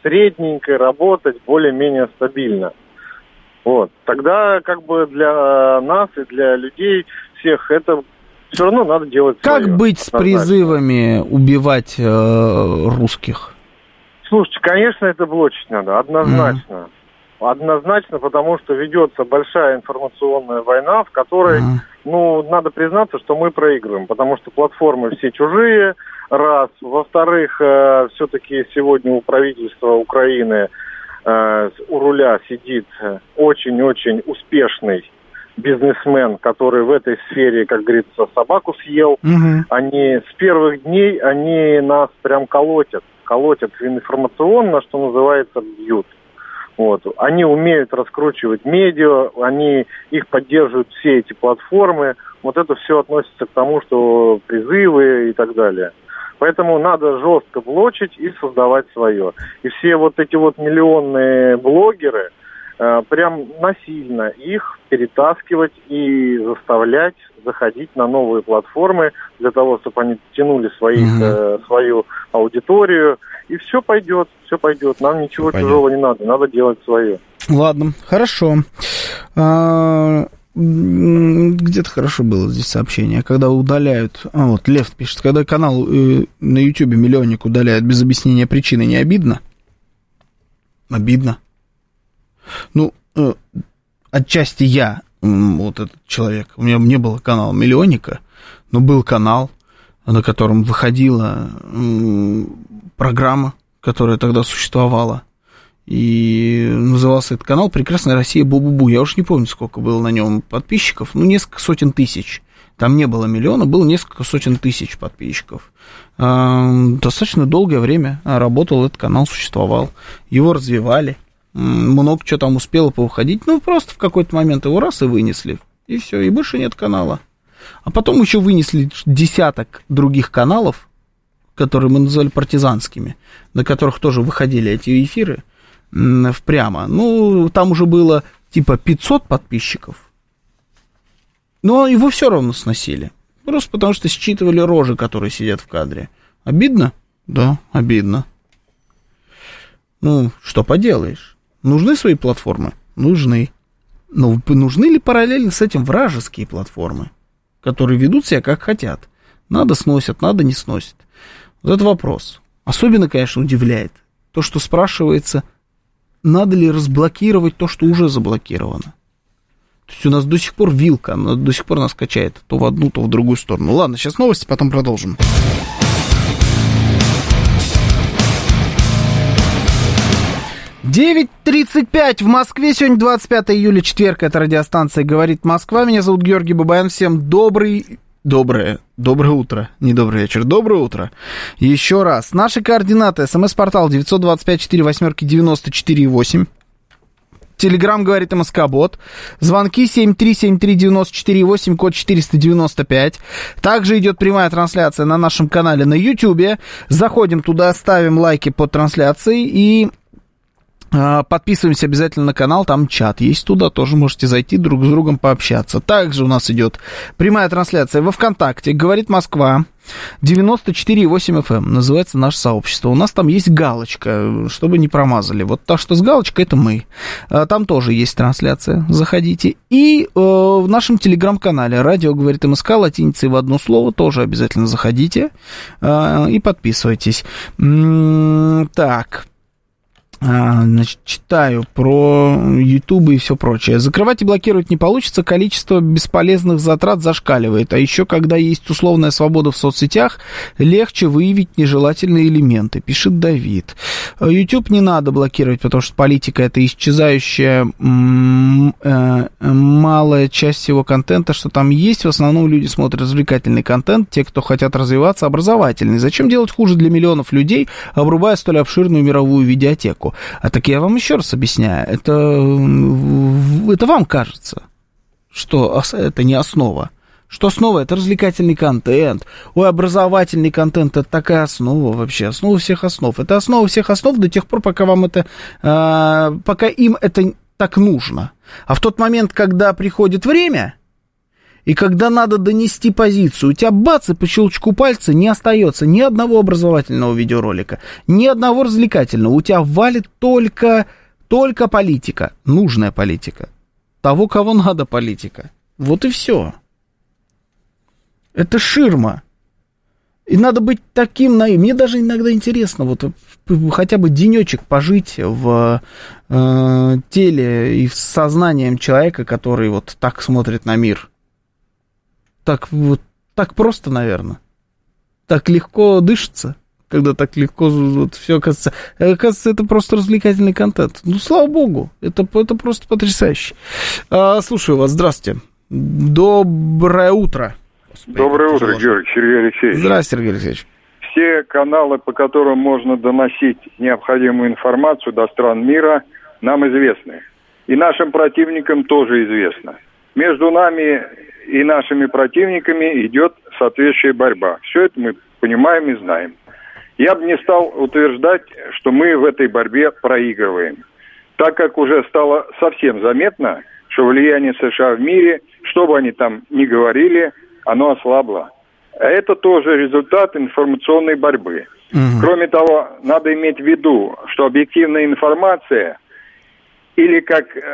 средненько работать, более-менее стабильно. Вот. Тогда как бы для нас и для людей всех это все равно надо делать Как свое, быть с однозначно. призывами убивать э, русских? Слушайте, конечно, это блочить надо, однозначно. Mm. Однозначно, потому что ведется большая информационная война, в которой, mm. ну, надо признаться, что мы проигрываем, потому что платформы все чужие, раз. Во-вторых, э, все-таки сегодня у правительства Украины э, у руля сидит очень-очень успешный бизнесмен, который в этой сфере, как говорится, собаку съел. Mm-hmm. Они с первых дней, они нас прям колотят. колотят информационно, что называется, бьют. Вот. Они умеют раскручивать медиа, они, их поддерживают все эти платформы. Вот это все относится к тому, что призывы и так далее. Поэтому надо жестко блочить и создавать свое. И все вот эти вот миллионные блогеры, э, прям насильно их перетаскивать и заставлять заходить на новые платформы для того, чтобы они тянули своих, mm-hmm. э, свою аудиторию. И все пойдет, все пойдет. Нам ничего все чужого пойдет. Не надо, надо делать свое. Ладно, хорошо. А, где-то хорошо было здесь сообщение. Когда удаляют... А, вот, Лев пишет, когда канал э, на Ютьюбе миллионник удаляют без объяснения причины, не обидно? Обидно. Ну, э, отчасти я... Вот этот человек. У меня не было канала миллионника, но был канал, на котором выходила программа, которая тогда существовала. И назывался этот канал «Прекрасная Россия Бу-Бу-Бу». Я уж не помню, сколько было на нем подписчиков. Ну, несколько сотен тысяч. Там не было миллиона, было несколько сотен тысяч подписчиков. Достаточно долгое время работал этот канал, существовал. Его развивали. Много чего там успело повыходить. Ну, просто в какой-то момент его раз и вынесли. И все, и больше нет канала. А потом еще вынесли десяток других каналов, которые мы называли партизанскими, на которых тоже выходили эти эфиры прямо. Ну, там уже было типа пятьсот подписчиков. Но его все равно сносили. Просто потому что считывали рожи, которые сидят в кадре. Обидно? Да, обидно. Ну, что поделаешь. Нужны свои платформы? Нужны. Но нужны ли параллельно с этим вражеские платформы, которые ведут себя как хотят? Надо сносят, надо не сносят. Вот это вопрос. Особенно, конечно, удивляет то, что спрашивается, надо ли разблокировать то, что уже заблокировано. То есть у нас до сих пор вилка, она до сих пор нас качает то в одну, то в другую сторону. Ладно, сейчас новости, потом продолжим. девять тридцать пять в Москве, сегодня двадцать пятое июля, четверг, это радиостанция «Говорит Москва», меня зовут Георгий Бабаян, всем добрый, доброе, доброе утро, не добрый вечер, доброе утро, еще раз, наши координаты, смс-портал девять два пять четыре восемь девяносто четыре восемь, Телеграм «Говорит МСК-бот», звонки семь три семь три девяносто четыре восемь, код четыреста девяносто пять. Также идет прямая трансляция на нашем канале на Ютьюбе. Заходим туда, ставим лайки под трансляцией и э, подписываемся обязательно на канал. Там чат есть, туда тоже можете зайти друг с другом пообщаться. Также у нас идет прямая трансляция во ВКонтакте «Говорит Москва». девяносто четыре и восемь эф эм называется наше сообщество. У нас там есть галочка, чтобы не промазали. Вот то, что с галочкой, это мы. Там тоже есть трансляция, заходите. И э, в нашем телеграм-канале «Радио говорит МСК» латиницей в одно слово тоже обязательно заходите э, и подписывайтесь. М-м, так... Значит, читаю про YouTube и все прочее. Закрывать и блокировать не получится, количество бесполезных затрат зашкаливает. А еще, когда есть условная свобода в соцсетях, легче выявить нежелательные элементы, пишет Давид. YouTube не надо блокировать, потому что политика — это исчезающая м- э- малая часть всего контента, что там есть. В основном люди смотрят развлекательный контент, те, кто хотят развиваться, образовательный. Зачем делать хуже для миллионов людей, обрубая столь обширную мировую видеотеку? А так я вам еще раз объясняю, это, это вам кажется, что это не основа. Что основа? Это развлекательный контент. Ой, образовательный контент — это такая основа вообще, основа всех основ. Это основа всех основ до тех пор, пока вам это, э, пока им это так нужно. А в тот момент, когда приходит время, И когда надо донести позицию, у тебя бац, и по щелчку пальца не остается ни одного образовательного видеоролика, ни одного развлекательного. У тебя валит только, только политика, нужная политика. Того, кого надо политика. Вот и все. Это ширма. И надо быть таким наивным. Мне даже иногда интересно, вот хотя бы денечек пожить в э, теле и с сознанием человека, который вот так смотрит на мир. Так вот, так просто, наверное. Так легко дышится, когда так легко вот, все оказывается. Оказывается, это просто развлекательный контент. Ну, слава богу, это, это просто потрясающе. А, слушаю вас, здравствуйте. Доброе утро. Господи, доброе утро, Георгий, Сергей Алексеевич. Здравствуйте, Сергей Алексеевич. Все каналы, по которым можно доносить необходимую информацию до стран мира, нам известны. И нашим противникам тоже известно. Между нами и нашими противниками идет соответствующая борьба. Все это мы понимаем и знаем. Я бы не стал утверждать, что мы в этой борьбе проигрываем, так как уже стало совсем заметно, что влияние США в мире, что бы они там ни говорили, оно ослабло. А это тоже результат информационной борьбы. Угу. Кроме того, надо иметь в виду, что объективная информация, или, как э,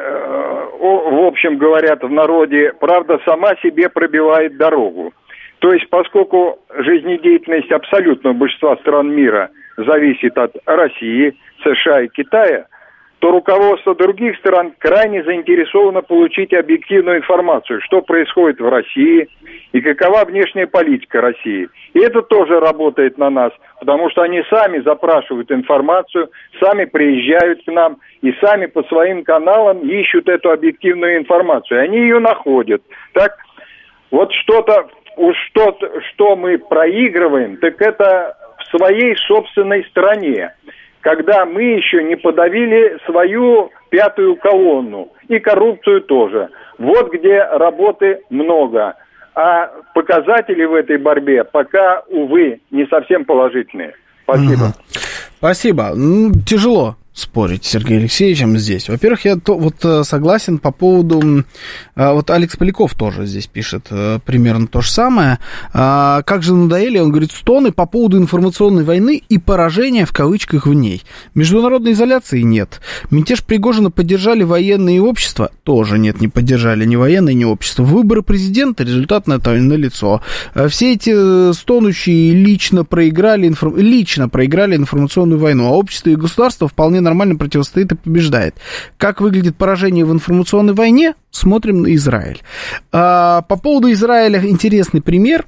в общем говорят в народе, правда сама себе пробивает дорогу. То есть, поскольку жизнедеятельность абсолютного большинства стран мира зависит от России, США и Китая, то руководство других стран крайне заинтересовано получить объективную информацию, что происходит в России и какова внешняя политика России. И это тоже работает на нас, потому что они сами запрашивают информацию, сами приезжают к нам и сами по своим каналам ищут эту объективную информацию. И они ее находят. Так, вот что-то, уж что-то, что мы проигрываем, так это в своей собственной стране, когда мы еще не подавили свою пятую колонну, и коррупцию тоже. Вот где работы много. А показатели в этой борьбе пока, увы, не совсем положительные. Спасибо. Угу. Спасибо. Ну, тяжело спорить с Сергеем Алексеевичем здесь. Во-первых, я то, вот согласен по поводу... Вот Алекс Поляков тоже здесь пишет примерно то же самое. Как же надоели, он говорит, стоны по поводу информационной войны и поражения в кавычках в ней. Международной изоляции нет. Мятеж Пригожина поддержали военные общества? Тоже нет, не поддержали ни военные, ни общества. Выборы президента, результат на то налицо. Все эти стонущие лично проиграли, информ... лично проиграли информационную войну, а общество и государство вполне нормально противостоит и побеждает. Как выглядит поражение в информационной войне? Смотрим на Израиль. А, по поводу Израиля интересный пример.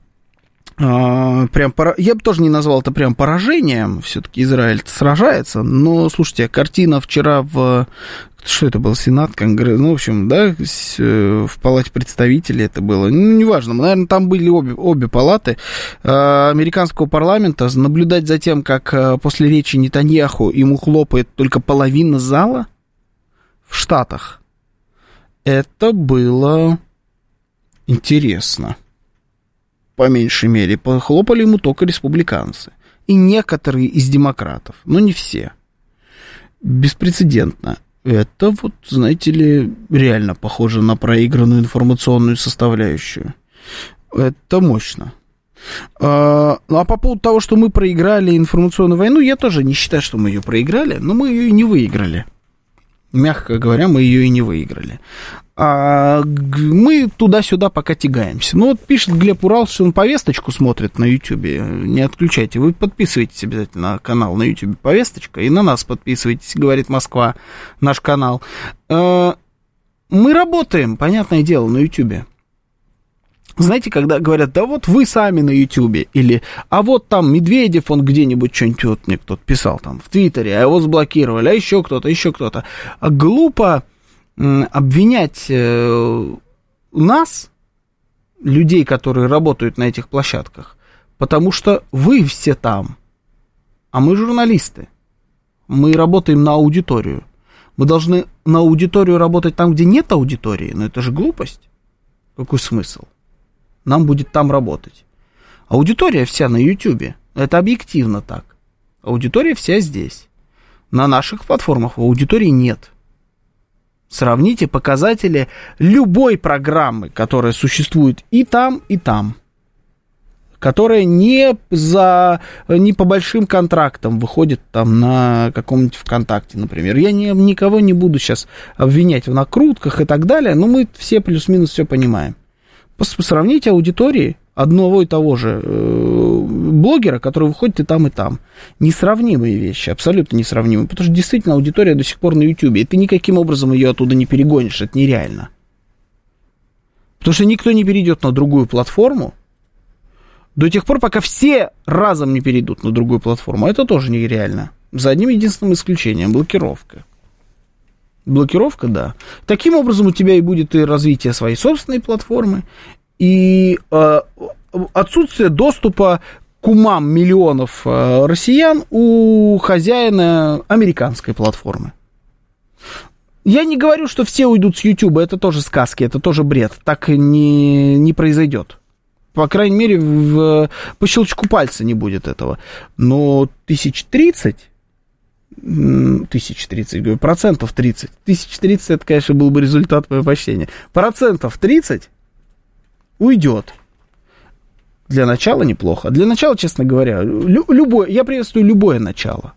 А, прям пора... Я бы тоже не назвал это прям поражением. Все-таки Израиль сражается. Но, слушайте, картина вчера в... Что это был? Сенат, Конгресс? Ну, в общем, да, в Палате представителей это было. Ну, неважно. Наверное, там были обе, обе палаты э, американского парламента. Наблюдать за тем, как э, после речи Нетаньяху ему хлопает только половина зала в Штатах, это было интересно. По меньшей мере. Похлопали ему только республиканцы. И некоторые из демократов. Но не все. Беспрецедентно. Это вот, знаете ли, реально похоже на проигранную информационную составляющую. Это мощно. А, ну, а по поводу того, что мы проиграли информационную войну, я тоже не считаю, что мы ее проиграли, но мы ее и не выиграли. Мягко говоря, мы ее и не выиграли. А мы туда-сюда пока тягаемся. Ну, вот пишет Глеб Урал, что он повесточку смотрит на Ютьюбе. Не отключайте. Вы подписывайтесь обязательно на канал на Ютьюбе «Повесточка». И на нас подписывайтесь, говорит Москва, наш канал. Мы работаем, понятное дело, на Ютьюбе. Знаете, когда говорят, да вот вы сами на Ютьюбе, или, а вот там Медведев, он где-нибудь что-нибудь, вот мне кто-то писал там в Твиттере, а его заблокировали, а еще кто-то, еще кто-то. А глупо м, обвинять э, нас, людей, которые работают на этих площадках, потому что вы все там, а мы журналисты, мы работаем на аудиторию. Мы должны на аудиторию работать там, где нет аудитории, но это же глупость. Какой смысл? Нам будет там работать. Аудитория вся на Ютьюбе. Это объективно так. Аудитория вся здесь. На наших платформах аудитории нет. Сравните показатели любой программы, которая существует и там, и там. Которая не, за, не по большим контрактам выходит там на каком-нибудь ВКонтакте, например. Я не, никого не буду сейчас обвинять в накрутках и так далее, но мы все плюс-минус все понимаем. Сравните аудитории одного и того же э, блогера, который выходит и там, и там. Несравнимые вещи, абсолютно несравнимые, потому что действительно аудитория до сих пор на Ютьюбе, и ты никаким образом ее оттуда не перегонишь, это нереально. Потому что никто не перейдет на другую платформу до тех пор, пока все разом не перейдут на другую платформу. Это тоже нереально. За одним единственным исключением – блокировка. Блокировка, да. Таким образом у тебя и будет и развитие своей собственной платформы, и э, отсутствие доступа к умам миллионов э, россиян у хозяина американской платформы. Я не говорю, что все уйдут с Ютуба, это тоже сказки, это тоже бред. Так не, не произойдет. По крайней мере, в, по щелчку пальца не будет этого. Но тысяч тридцать, тысяч тридцать, говорю, процентов тридцать, тысяч тридцать, это, конечно, был бы результат моего почтения. Процентов тридцать уйдет. Для начала неплохо. Для начала, честно говоря, лю- любое, я приветствую любое начало.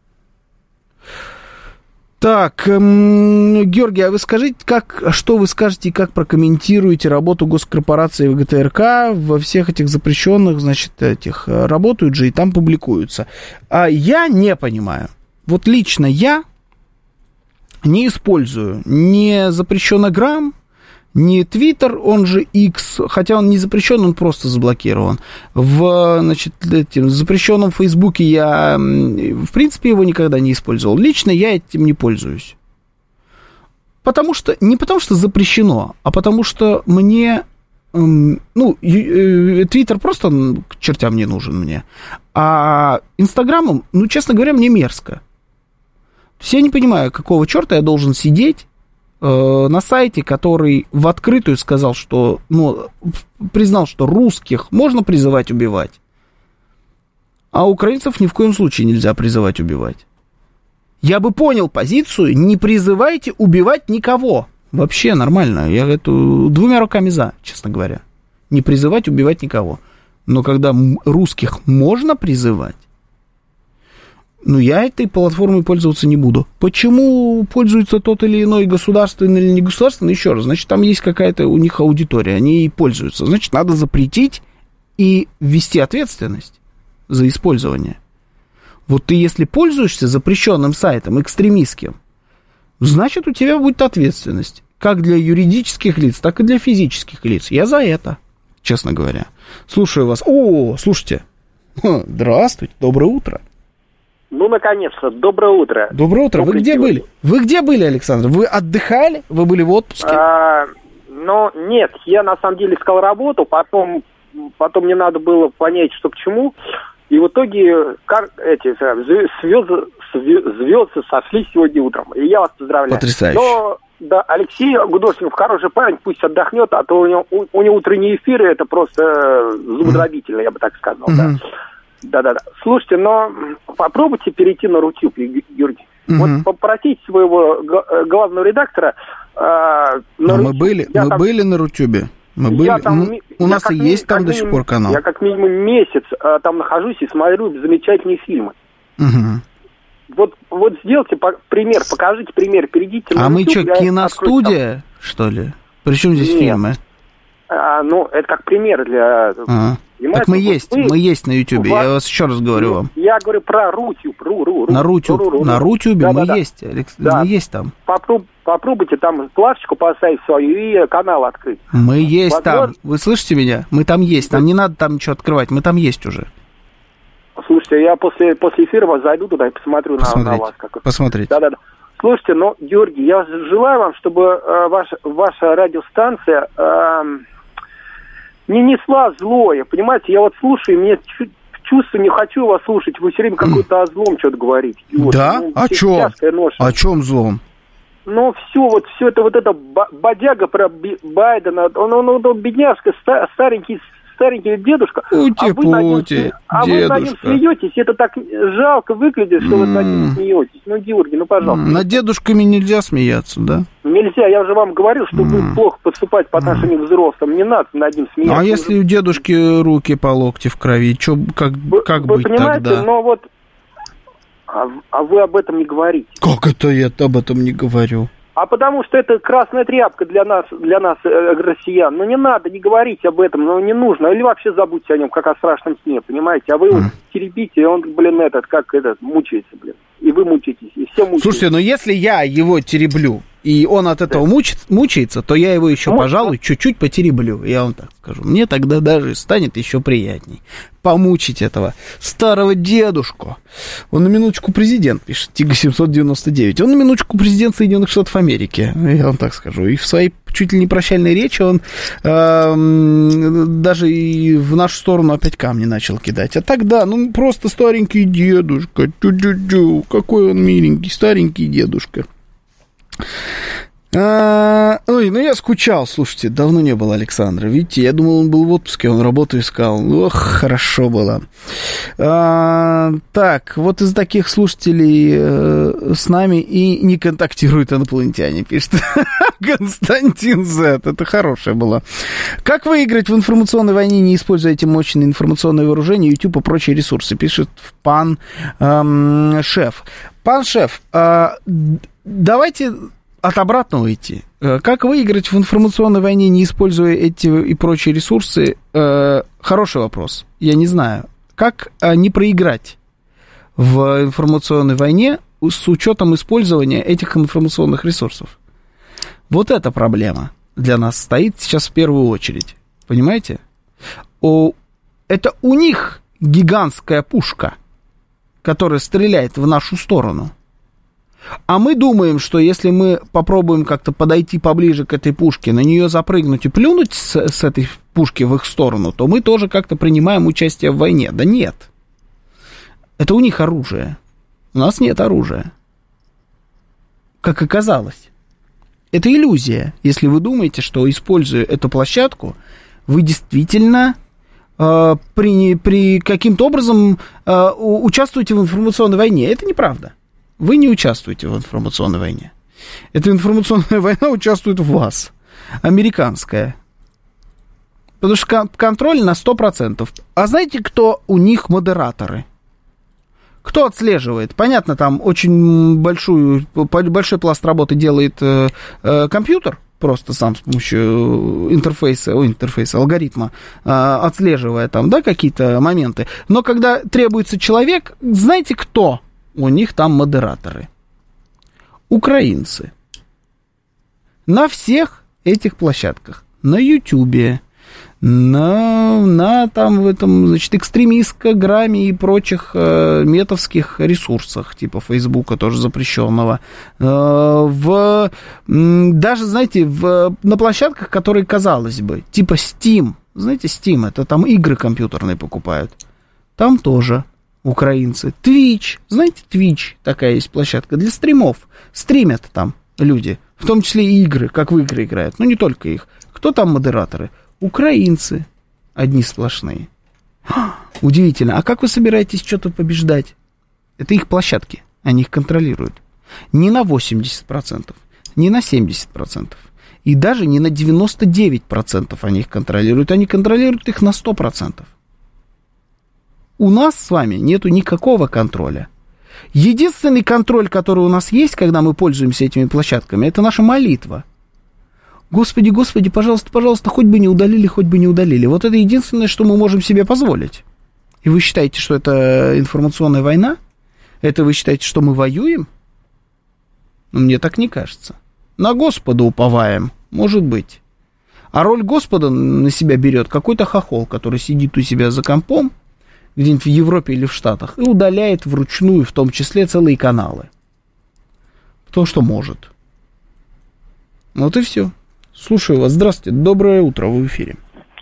Так, эм, Георгий, а вы скажите, как, что вы скажете и как прокомментируете работу госкорпорации ВГТРК во всех этих запрещенных, значит, этих, работают же и там публикуются. А я не понимаю. Вот лично я не использую ни запрещенограмм, ни Твиттер, он же X, хотя он не запрещен, он просто заблокирован. В, значит, этим запрещенном Фейсбуке я, в принципе, его никогда не использовал. Лично я этим не пользуюсь. Потому что, не потому что запрещено, а потому что мне, ну, Твиттер просто к чертям не нужен мне. А Инстаграмом, ну, честно говоря, мне мерзко. То есть я не понимаю, какого черта я должен сидеть на сайте, который в открытую сказал, что, ну, признал, что русских можно призывать убивать, а украинцев ни в коем случае нельзя призывать убивать. Я бы понял позицию, не призывайте убивать никого. Вообще нормально, я эту двумя руками за, честно говоря. Не призывать убивать никого. Но когда русских можно призывать, ну, я этой платформой пользоваться не буду. Почему пользуется тот или иной государственный или не государственный? Еще раз, значит, там есть какая-то у них аудитория, они ей пользуются. Значит, надо запретить и ввести ответственность за использование. Вот ты, если пользуешься запрещенным сайтом, экстремистским, значит, у тебя будет ответственность. Как для юридических лиц, так и для физических лиц. Я за это, честно говоря. Слушаю вас. О, слушайте. Здравствуйте, доброе утро. Ну, наконец-то, доброе утро. Доброе утро. Добрый Вы где день. были? Вы где были, Александр? Вы отдыхали? Вы были в отпуске? А, ну, нет, я на самом деле искал работу, потом, потом мне надо было понять, что к чему. И в итоге как, эти звезды, звезды сошлись сегодня утром. И я вас поздравляю. Потрясающе. Но, да, Алексей Гудошкин, хорошая память, пусть отдохнет, а то у него, у, у него утренние эфиры, это просто зубодробительно, mm-hmm. я бы так сказал, mm-hmm. да. Да-да-да. Слушайте, но попробуйте перейти на Рутюб, Георгий. Угу. Вот попросите своего главного редактора... Э, на мы были, мы там, были на Рутюбе. Мы были, там, мы, у нас и есть там до сих пор канал. Я как минимум месяц э, там нахожусь и смотрю замечательные фильмы. Угу. Вот, вот сделайте по- пример, покажите пример, перейдите на А Рутюб. А мы что, киностудия, что ли? Причем здесь Нет. фильмы? А, ну, это как пример для... А-а. Так мы есть, вы, мы есть на Ютубе, я вас еще раз говорю вам. Я говорю про Рутюб, ру, ру, ру, на Рутюб, ру, ру, ру. На Рутюбе да, мы да, есть, Алекс, да. мы есть там. Попроб, попробуйте там плашечку поставить свою и канал открыть. Мы есть Возможно... там, вы слышите меня? Мы там есть, нам не надо там ничего открывать, мы там есть уже. Слушайте, я после, после эфира вас зайду туда и посмотрю на, на вас. Как... Посмотрите. Да-да-да. Слушайте, ну, Георгий, я желаю вам, чтобы э, ваша, ваша радиостанция... Э, не несла злое, понимаете, я вот слушаю, мне чувство, не хочу вас слушать, вы все время какой-то о злом что-то говорите. Да? Ну, о чем? О чем злом? Ну, все, вот все это, вот это бодяга про Байдена, он, он, он, он бедняжка, старенький старенький дедушка, Ути, а вы над ним, пути, а вы над ним смеетесь, это так жалко выглядит, что вы над ним смеетесь. Ну, Георгий, ну, пожалуйста. Над дедушками нельзя смеяться, да? Нельзя, я уже вам говорил, что будет плохо поступать по отношению к взрослым, не надо над ним смеяться. А если у дедушки руки по локти в крови, чё, как, как вы быть понимаете, тогда? но вот, а, а вы об этом не говорите. Как это я об этом не говорю? А потому что это красная тряпка для нас, для нас, э, россиян. Ну, не надо, не говорить об этом, ну, не нужно. Или вообще забудьте о нем, как о страшном сне, понимаете? А вы его теребите, и он, блин, этот, как этот, мучается, блин. И вы мучаетесь, и все мучаются. Слушайте, но если я его тереблю, и он от этого да. мучит, мучается, то я его еще, Может, пожалуй, чуть-чуть потереблю. Я вам так скажу. Мне тогда даже станет еще приятней помучить этого старого дедушку. Он на минуточку президент, пишет Тига семьсот девяносто девять. Он на минуточку президент Соединенных Штатов Америки, я вам так скажу. И в своей чуть ли не прощальной речи он э, даже и в нашу сторону опять камни начал кидать. А тогда, ну, просто старенький дедушка. Тю-тю-тю, какой он миленький, старенький дедушка. А, ой, ну я скучал, слушайте, давно не было Александра. Видите, я думал, он был в отпуске, он работу искал. Ох, хорошо было. А, так, вот из таких слушателей э, с нами и не контактируют инопланетяне, пишет Константин Зет. Это хорошее было. Как выиграть в информационной войне, не используя эти мощные информационные вооружения, YouTube и прочие ресурсы, пишет пан эм, Шеф. Пан Шеф, э, давайте от обратного идти. Как выиграть в информационной войне, не используя эти и прочие ресурсы? Э, хороший вопрос. Я не знаю. Как э, не проиграть в информационной войне с учетом использования этих информационных ресурсов? Вот эта проблема для нас стоит сейчас в первую очередь. Понимаете? О, это у них гигантская пушка, которая стреляет в нашу сторону. А мы думаем, что если мы попробуем как-то подойти поближе к этой пушке, на нее запрыгнуть и плюнуть с, с этой пушки в их сторону, то мы тоже как-то принимаем участие в войне. Да нет. Это у них оружие. У нас нет оружия. Как оказалось. Это иллюзия, если вы думаете, что, используя эту площадку, вы действительно э, при, при каким-то образом э, участвуете в информационной войне. Это неправда. Вы не участвуете в информационной войне. Эта информационная война участвует в вас. Американская. Потому что контроль на сто процентов. А знаете, кто у них модераторы? Кто отслеживает? Понятно, там очень большую, большой пласт работы делает э, э, компьютер, просто сам с помощью интерфейса, о, интерфейса, алгоритма, э, отслеживая там, да, какие-то моменты. Но когда требуется человек, знаете, кто? У них там модераторы. Украинцы. На всех этих площадках. На Ютубе, на, на там в этом, значит, экстремистскограмме и прочих э, метовских ресурсах, типа Фейсбука, тоже запрещенного. Э, в, даже, знаете, в, на площадках, которые, казалось бы, типа Steam. Знаете, Steam, это там игры компьютерные покупают. Там тоже украинцы. Twitch. Знаете, Twitch такая есть площадка для стримов. Стримят там люди. В том числе и игры, как в игры играют. Но не только их. Кто там модераторы? Украинцы. Одни сплошные. Ха, удивительно. А как вы собираетесь что-то побеждать? Это их площадки. Они их контролируют. Не на восемьдесят процентов. Не на семьдесят процентов. И даже не на девяносто девять процентов они их контролируют. Они контролируют их на сто процентов. У нас с вами нету никакого контроля. Единственный контроль, который у нас есть, когда мы пользуемся этими площадками, это наша молитва. Господи, Господи, пожалуйста, пожалуйста, хоть бы не удалили, хоть бы не удалили. Вот это единственное, что мы можем себе позволить. И вы считаете, что это информационная война? Это вы считаете, что мы воюем? Мне так не кажется. На Господа уповаем, может быть. А роль Господа на себя берет какой-то хохол, который сидит у себя за компом, где-нибудь в Европе или в Штатах, и удаляет вручную, в том числе, целые каналы. Потому что может. Вот и все. Слушаю вас. Здравствуйте. Доброе утро. Вы в эфире.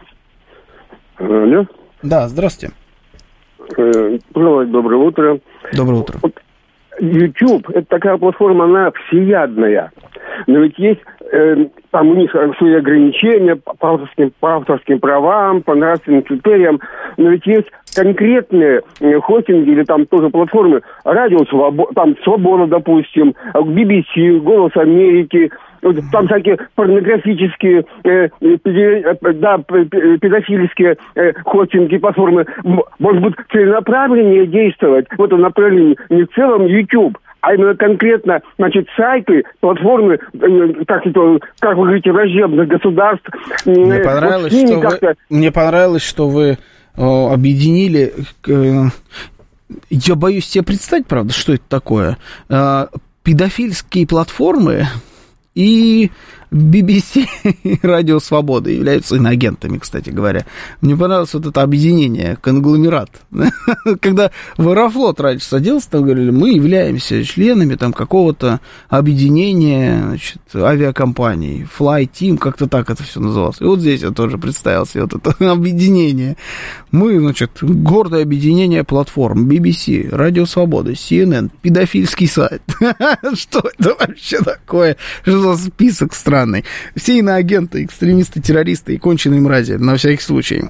Алло. Да, здравствуйте. Пожалуйста, доброе утро. Доброе утро. Вот YouTube, это такая платформа, она всеядная. Но ведь есть э, там у них свои ограничения по авторским, по авторским правам, по нравственным критериям, но ведь есть конкретные э, хостинги или там тоже платформы, радио Свобода, там Свобода, допустим, би би си, Голос Америки, вот, там всякие порнографические, э, э, да, педофильские э, хостинги, платформы. Может быть, целенаправленнее действовать в этом направлении, не в целом YouTube, а именно конкретно, значит, сайты, платформы, э, так это, как вы говорите, враждебных государств. Мне э, понравилось, вот что вы, мне понравилось, что вы о, объединили. Э, я боюсь себе представить, правда, что это такое. Э, педофильские платформы и би би си и Радио Свобода являются иноагентами, кстати говоря. Мне понравилось вот это объединение, конгломерат. Когда в Аэрофлот раньше садился, там говорили, мы являемся членами там какого-то объединения, значит, авиакомпаний, Fly Team, как-то так это все называлось. И вот здесь я тоже представил себе вот это объединение. Мы, значит, гордое объединение платформ, би би си, Радио Свобода, си эн эн, педофильский сайт. Что это вообще такое? Что за список стран? Все иноагенты, экстремисты, террористы и конченые мрази, на всякий случай.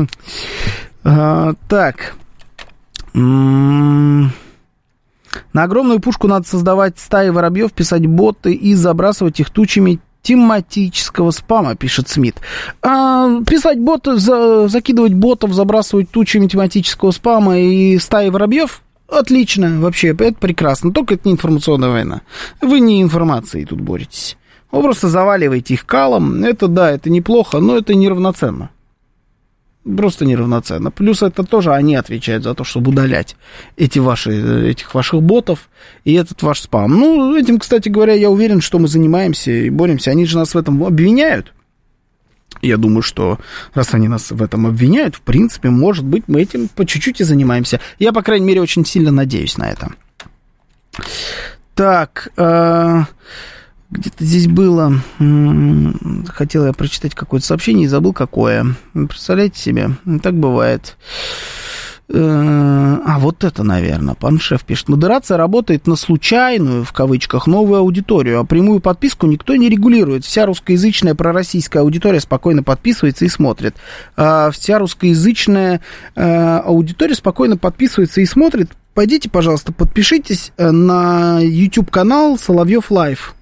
А, так. На огромную пушку надо создавать стаи воробьев, писать боты и забрасывать их тучами тематического спама, пишет Смит. А, писать боты, за, закидывать ботов, забрасывать тучами тематического спама и стаи воробьев? Отлично, вообще, это прекрасно. Только это не информационная война. Вы не информацией тут боретесь. Вы просто заваливаете их калом. Это, да, это неплохо, но это неравноценно. Просто неравноценно. Плюс это тоже они отвечают за то, чтобы удалять эти ваши, этих ваших ботов и этот ваш спам. Ну, этим, кстати говоря, я уверен, что мы занимаемся и боремся. Они же нас в этом обвиняют. Я думаю, что раз они нас в этом обвиняют, в принципе, может быть, мы этим по чуть-чуть и занимаемся. Я, по крайней мере, очень сильно надеюсь на это. Так, э, где-то здесь было... Хотел я прочитать какое-то сообщение и забыл, какое. Представляете себе? Так бывает. А вот это, наверное, Паншев пишет. Модерация работает на случайную, в кавычках, новую аудиторию, а прямую подписку никто не регулирует. Вся русскоязычная пророссийская аудитория спокойно подписывается и смотрит. А вся русскоязычная аудитория спокойно подписывается и смотрит. Пойдите, пожалуйста, подпишитесь на YouTube-канал Соловьев Лайв.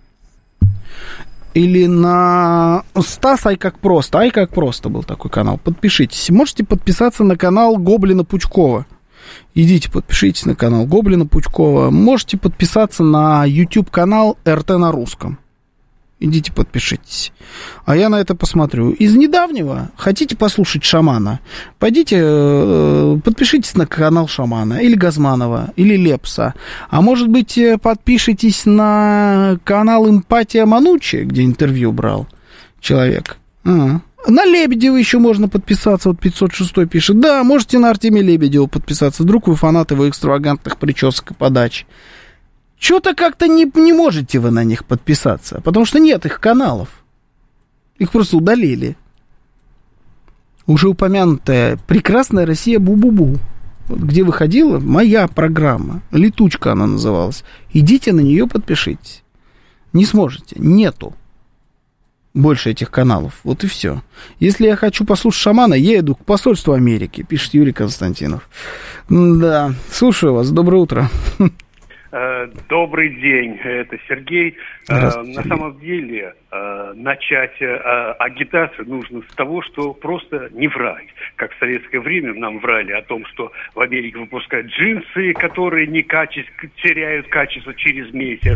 Или на Стас Ай как просто. Ай как просто был такой канал. Подпишитесь. Можете подписаться на канал Гоблина Пучкова. Идите, подпишитесь на канал Гоблина Пучкова. Можете подписаться на YouTube-канал эр тэ на русском. Идите, подпишитесь. А я на это посмотрю. Из недавнего хотите послушать Шамана? Пойдите, подпишитесь на канал Шамана, или Газманова, или Лепса. А может быть, подпишитесь на канал Эмпатия Манучи, где интервью брал человек. А. На Лебедева еще можно подписаться, вот пятьсот шестой пишет. Да, можете на Артемия Лебедева подписаться. Вдруг вы фанаты его экстравагантных причесок и подач. Что-то как-то не, не можете вы на них подписаться, потому что нет их каналов. Их просто удалили. Уже упомянутая «Прекрасная Россия Бу-Бу-Бу», где выходила моя программа, «Летучка» она называлась. Идите на нее, подпишитесь. Не сможете, нету больше этих каналов. Вот и все. Если я хочу послушать Шамана, я иду к посольству Америки, пишет Юрий Константинов. Да, слушаю вас, доброе утро. Добрый день, это Сергей. На самом деле начать агитацию нужно с того, что просто не врать. Как в советское время нам врали о том, что в Америке выпускают джинсы, которые не качество, теряют качество через месяц.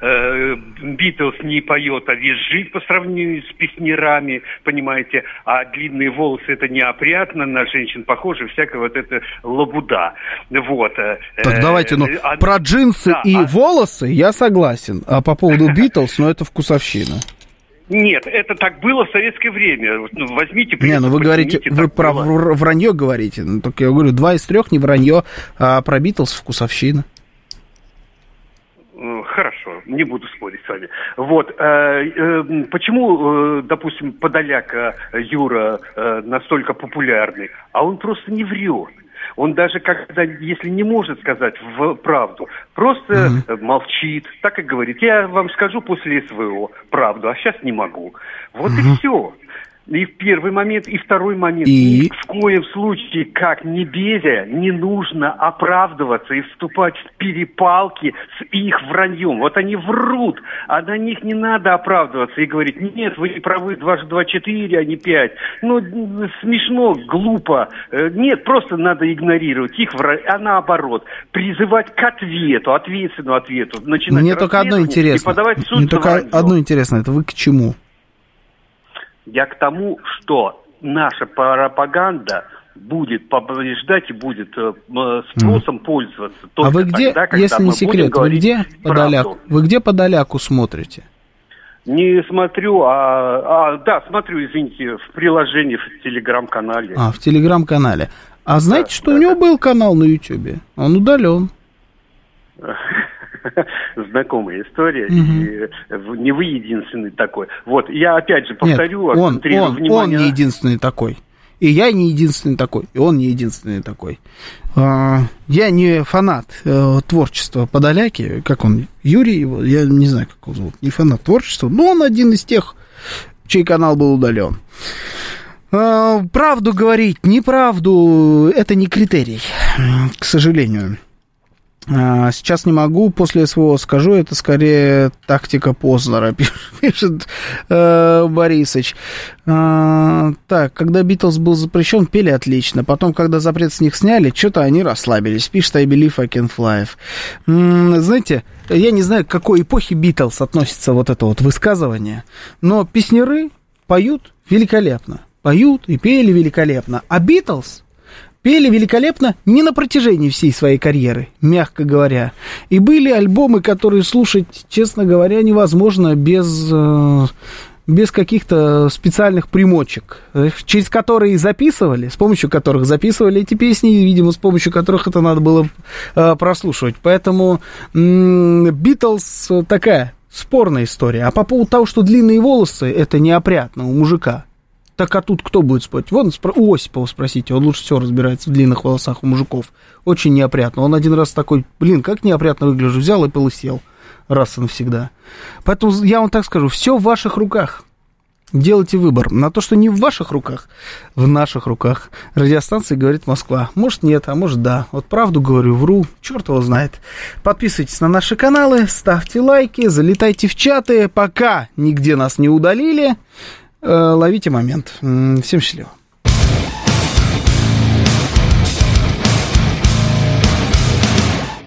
Битлз не поет, а визжит по сравнению с песнярами, понимаете. А длинные волосы это неопрятно, на женщин похоже, всякая вот эта лабуда. Вот. Так давайте, ну, а, про джинсы да, и а... волосы я согласен. А по поводу Битлз, ну, это вкусовщина. Нет, это так было в советское время. Возьмите... Не, ну вы говорите, вы про было. Вранье говорите. Ну, только я говорю, два из трех не вранье, а про Битлз вкусовщина. Хорошо, не буду спорить с вами. Вот, э, э, почему, э, допустим, Подоляк э, Юра э, настолько популярный? А он просто не врет. Он даже когда, если не может сказать в правду, просто mm-hmm. молчит, так и говорит. Я вам скажу после СВО правду, а сейчас не могу. Вот mm-hmm. и все. И в первый момент, и второй момент. И... Ни в коем случае, как ни Безя, не нужно оправдываться и вступать в перепалки с их враньем. Вот они врут, а на них не надо оправдываться и говорить: нет, вы не правы, дважды два четыре, а не пять. Ну, смешно, глупо. Нет, просто надо игнорировать их, а наоборот, призывать к ответу, ответственному ответу. Начинать Мне только одно интересно. И подавать в суд. Мне только одно интересно, это вы к чему? Я к тому, что наша пропаганда будет побеждать и будет э, спросом mm. пользоваться. А вы где, тогда, если не секрет, вы где Подоляку? Вы где Подоляку смотрите? Не смотрю, а, а да, смотрю, извините, в приложении, в телеграм-канале. А, в телеграм-канале. А знаете, да, что да, у него да. был канал на Ютьюбе? Он удален. Знакомая история, угу. и не вы единственный такой. Вот, я опять же повторю, Нет, он, он, внимание... он не единственный такой. И я не единственный такой, и он не единственный такой. Я не фанат творчества Подоляки, как он, Юрий его, я не знаю, как его зовут, не фанат творчества, но он один из тех, чей канал был удален. Правду говорить, неправду, это не критерий, к сожалению. Сейчас не могу, после СВО скажу, это скорее тактика Познера, пишет э, Борисыч. А, так, когда Битлз был запрещен, пели отлично. Потом, когда запрет с них сняли, что-то они расслабились. Пишет I believe I can fly. М-м, знаете, я не знаю, к какой эпохе Битлз относится вот это вот высказывание, но песняры поют великолепно. Поют и пели великолепно. А Битлз пели великолепно не на протяжении всей своей карьеры, мягко говоря. И были альбомы, которые слушать, честно говоря, невозможно без, без каких-то специальных примочек, через которые записывали, с помощью которых записывали эти песни, и, видимо, с помощью которых это надо было прослушивать. Поэтому Битлз такая спорная история. А по поводу того, что длинные волосы, это неопрятно у мужика. Так а тут кто будет спать? Вон у Осипова спросите, он лучше всего разбирается в длинных волосах у мужиков. Очень неопрятно. Он один раз такой, блин, как неопрятно выгляжу, взял и полысел раз и навсегда. Поэтому я вам так скажу, все в ваших руках. Делайте выбор. На то, что не в ваших руках, в наших руках. Радиостанция «Говорит Москва». Может, нет, а может, да. Вот правду говорю, вру, черт его знает. Подписывайтесь на наши каналы, ставьте лайки, залетайте в чаты. Пока нигде нас не удалили. Ловите момент. Всем счастливо.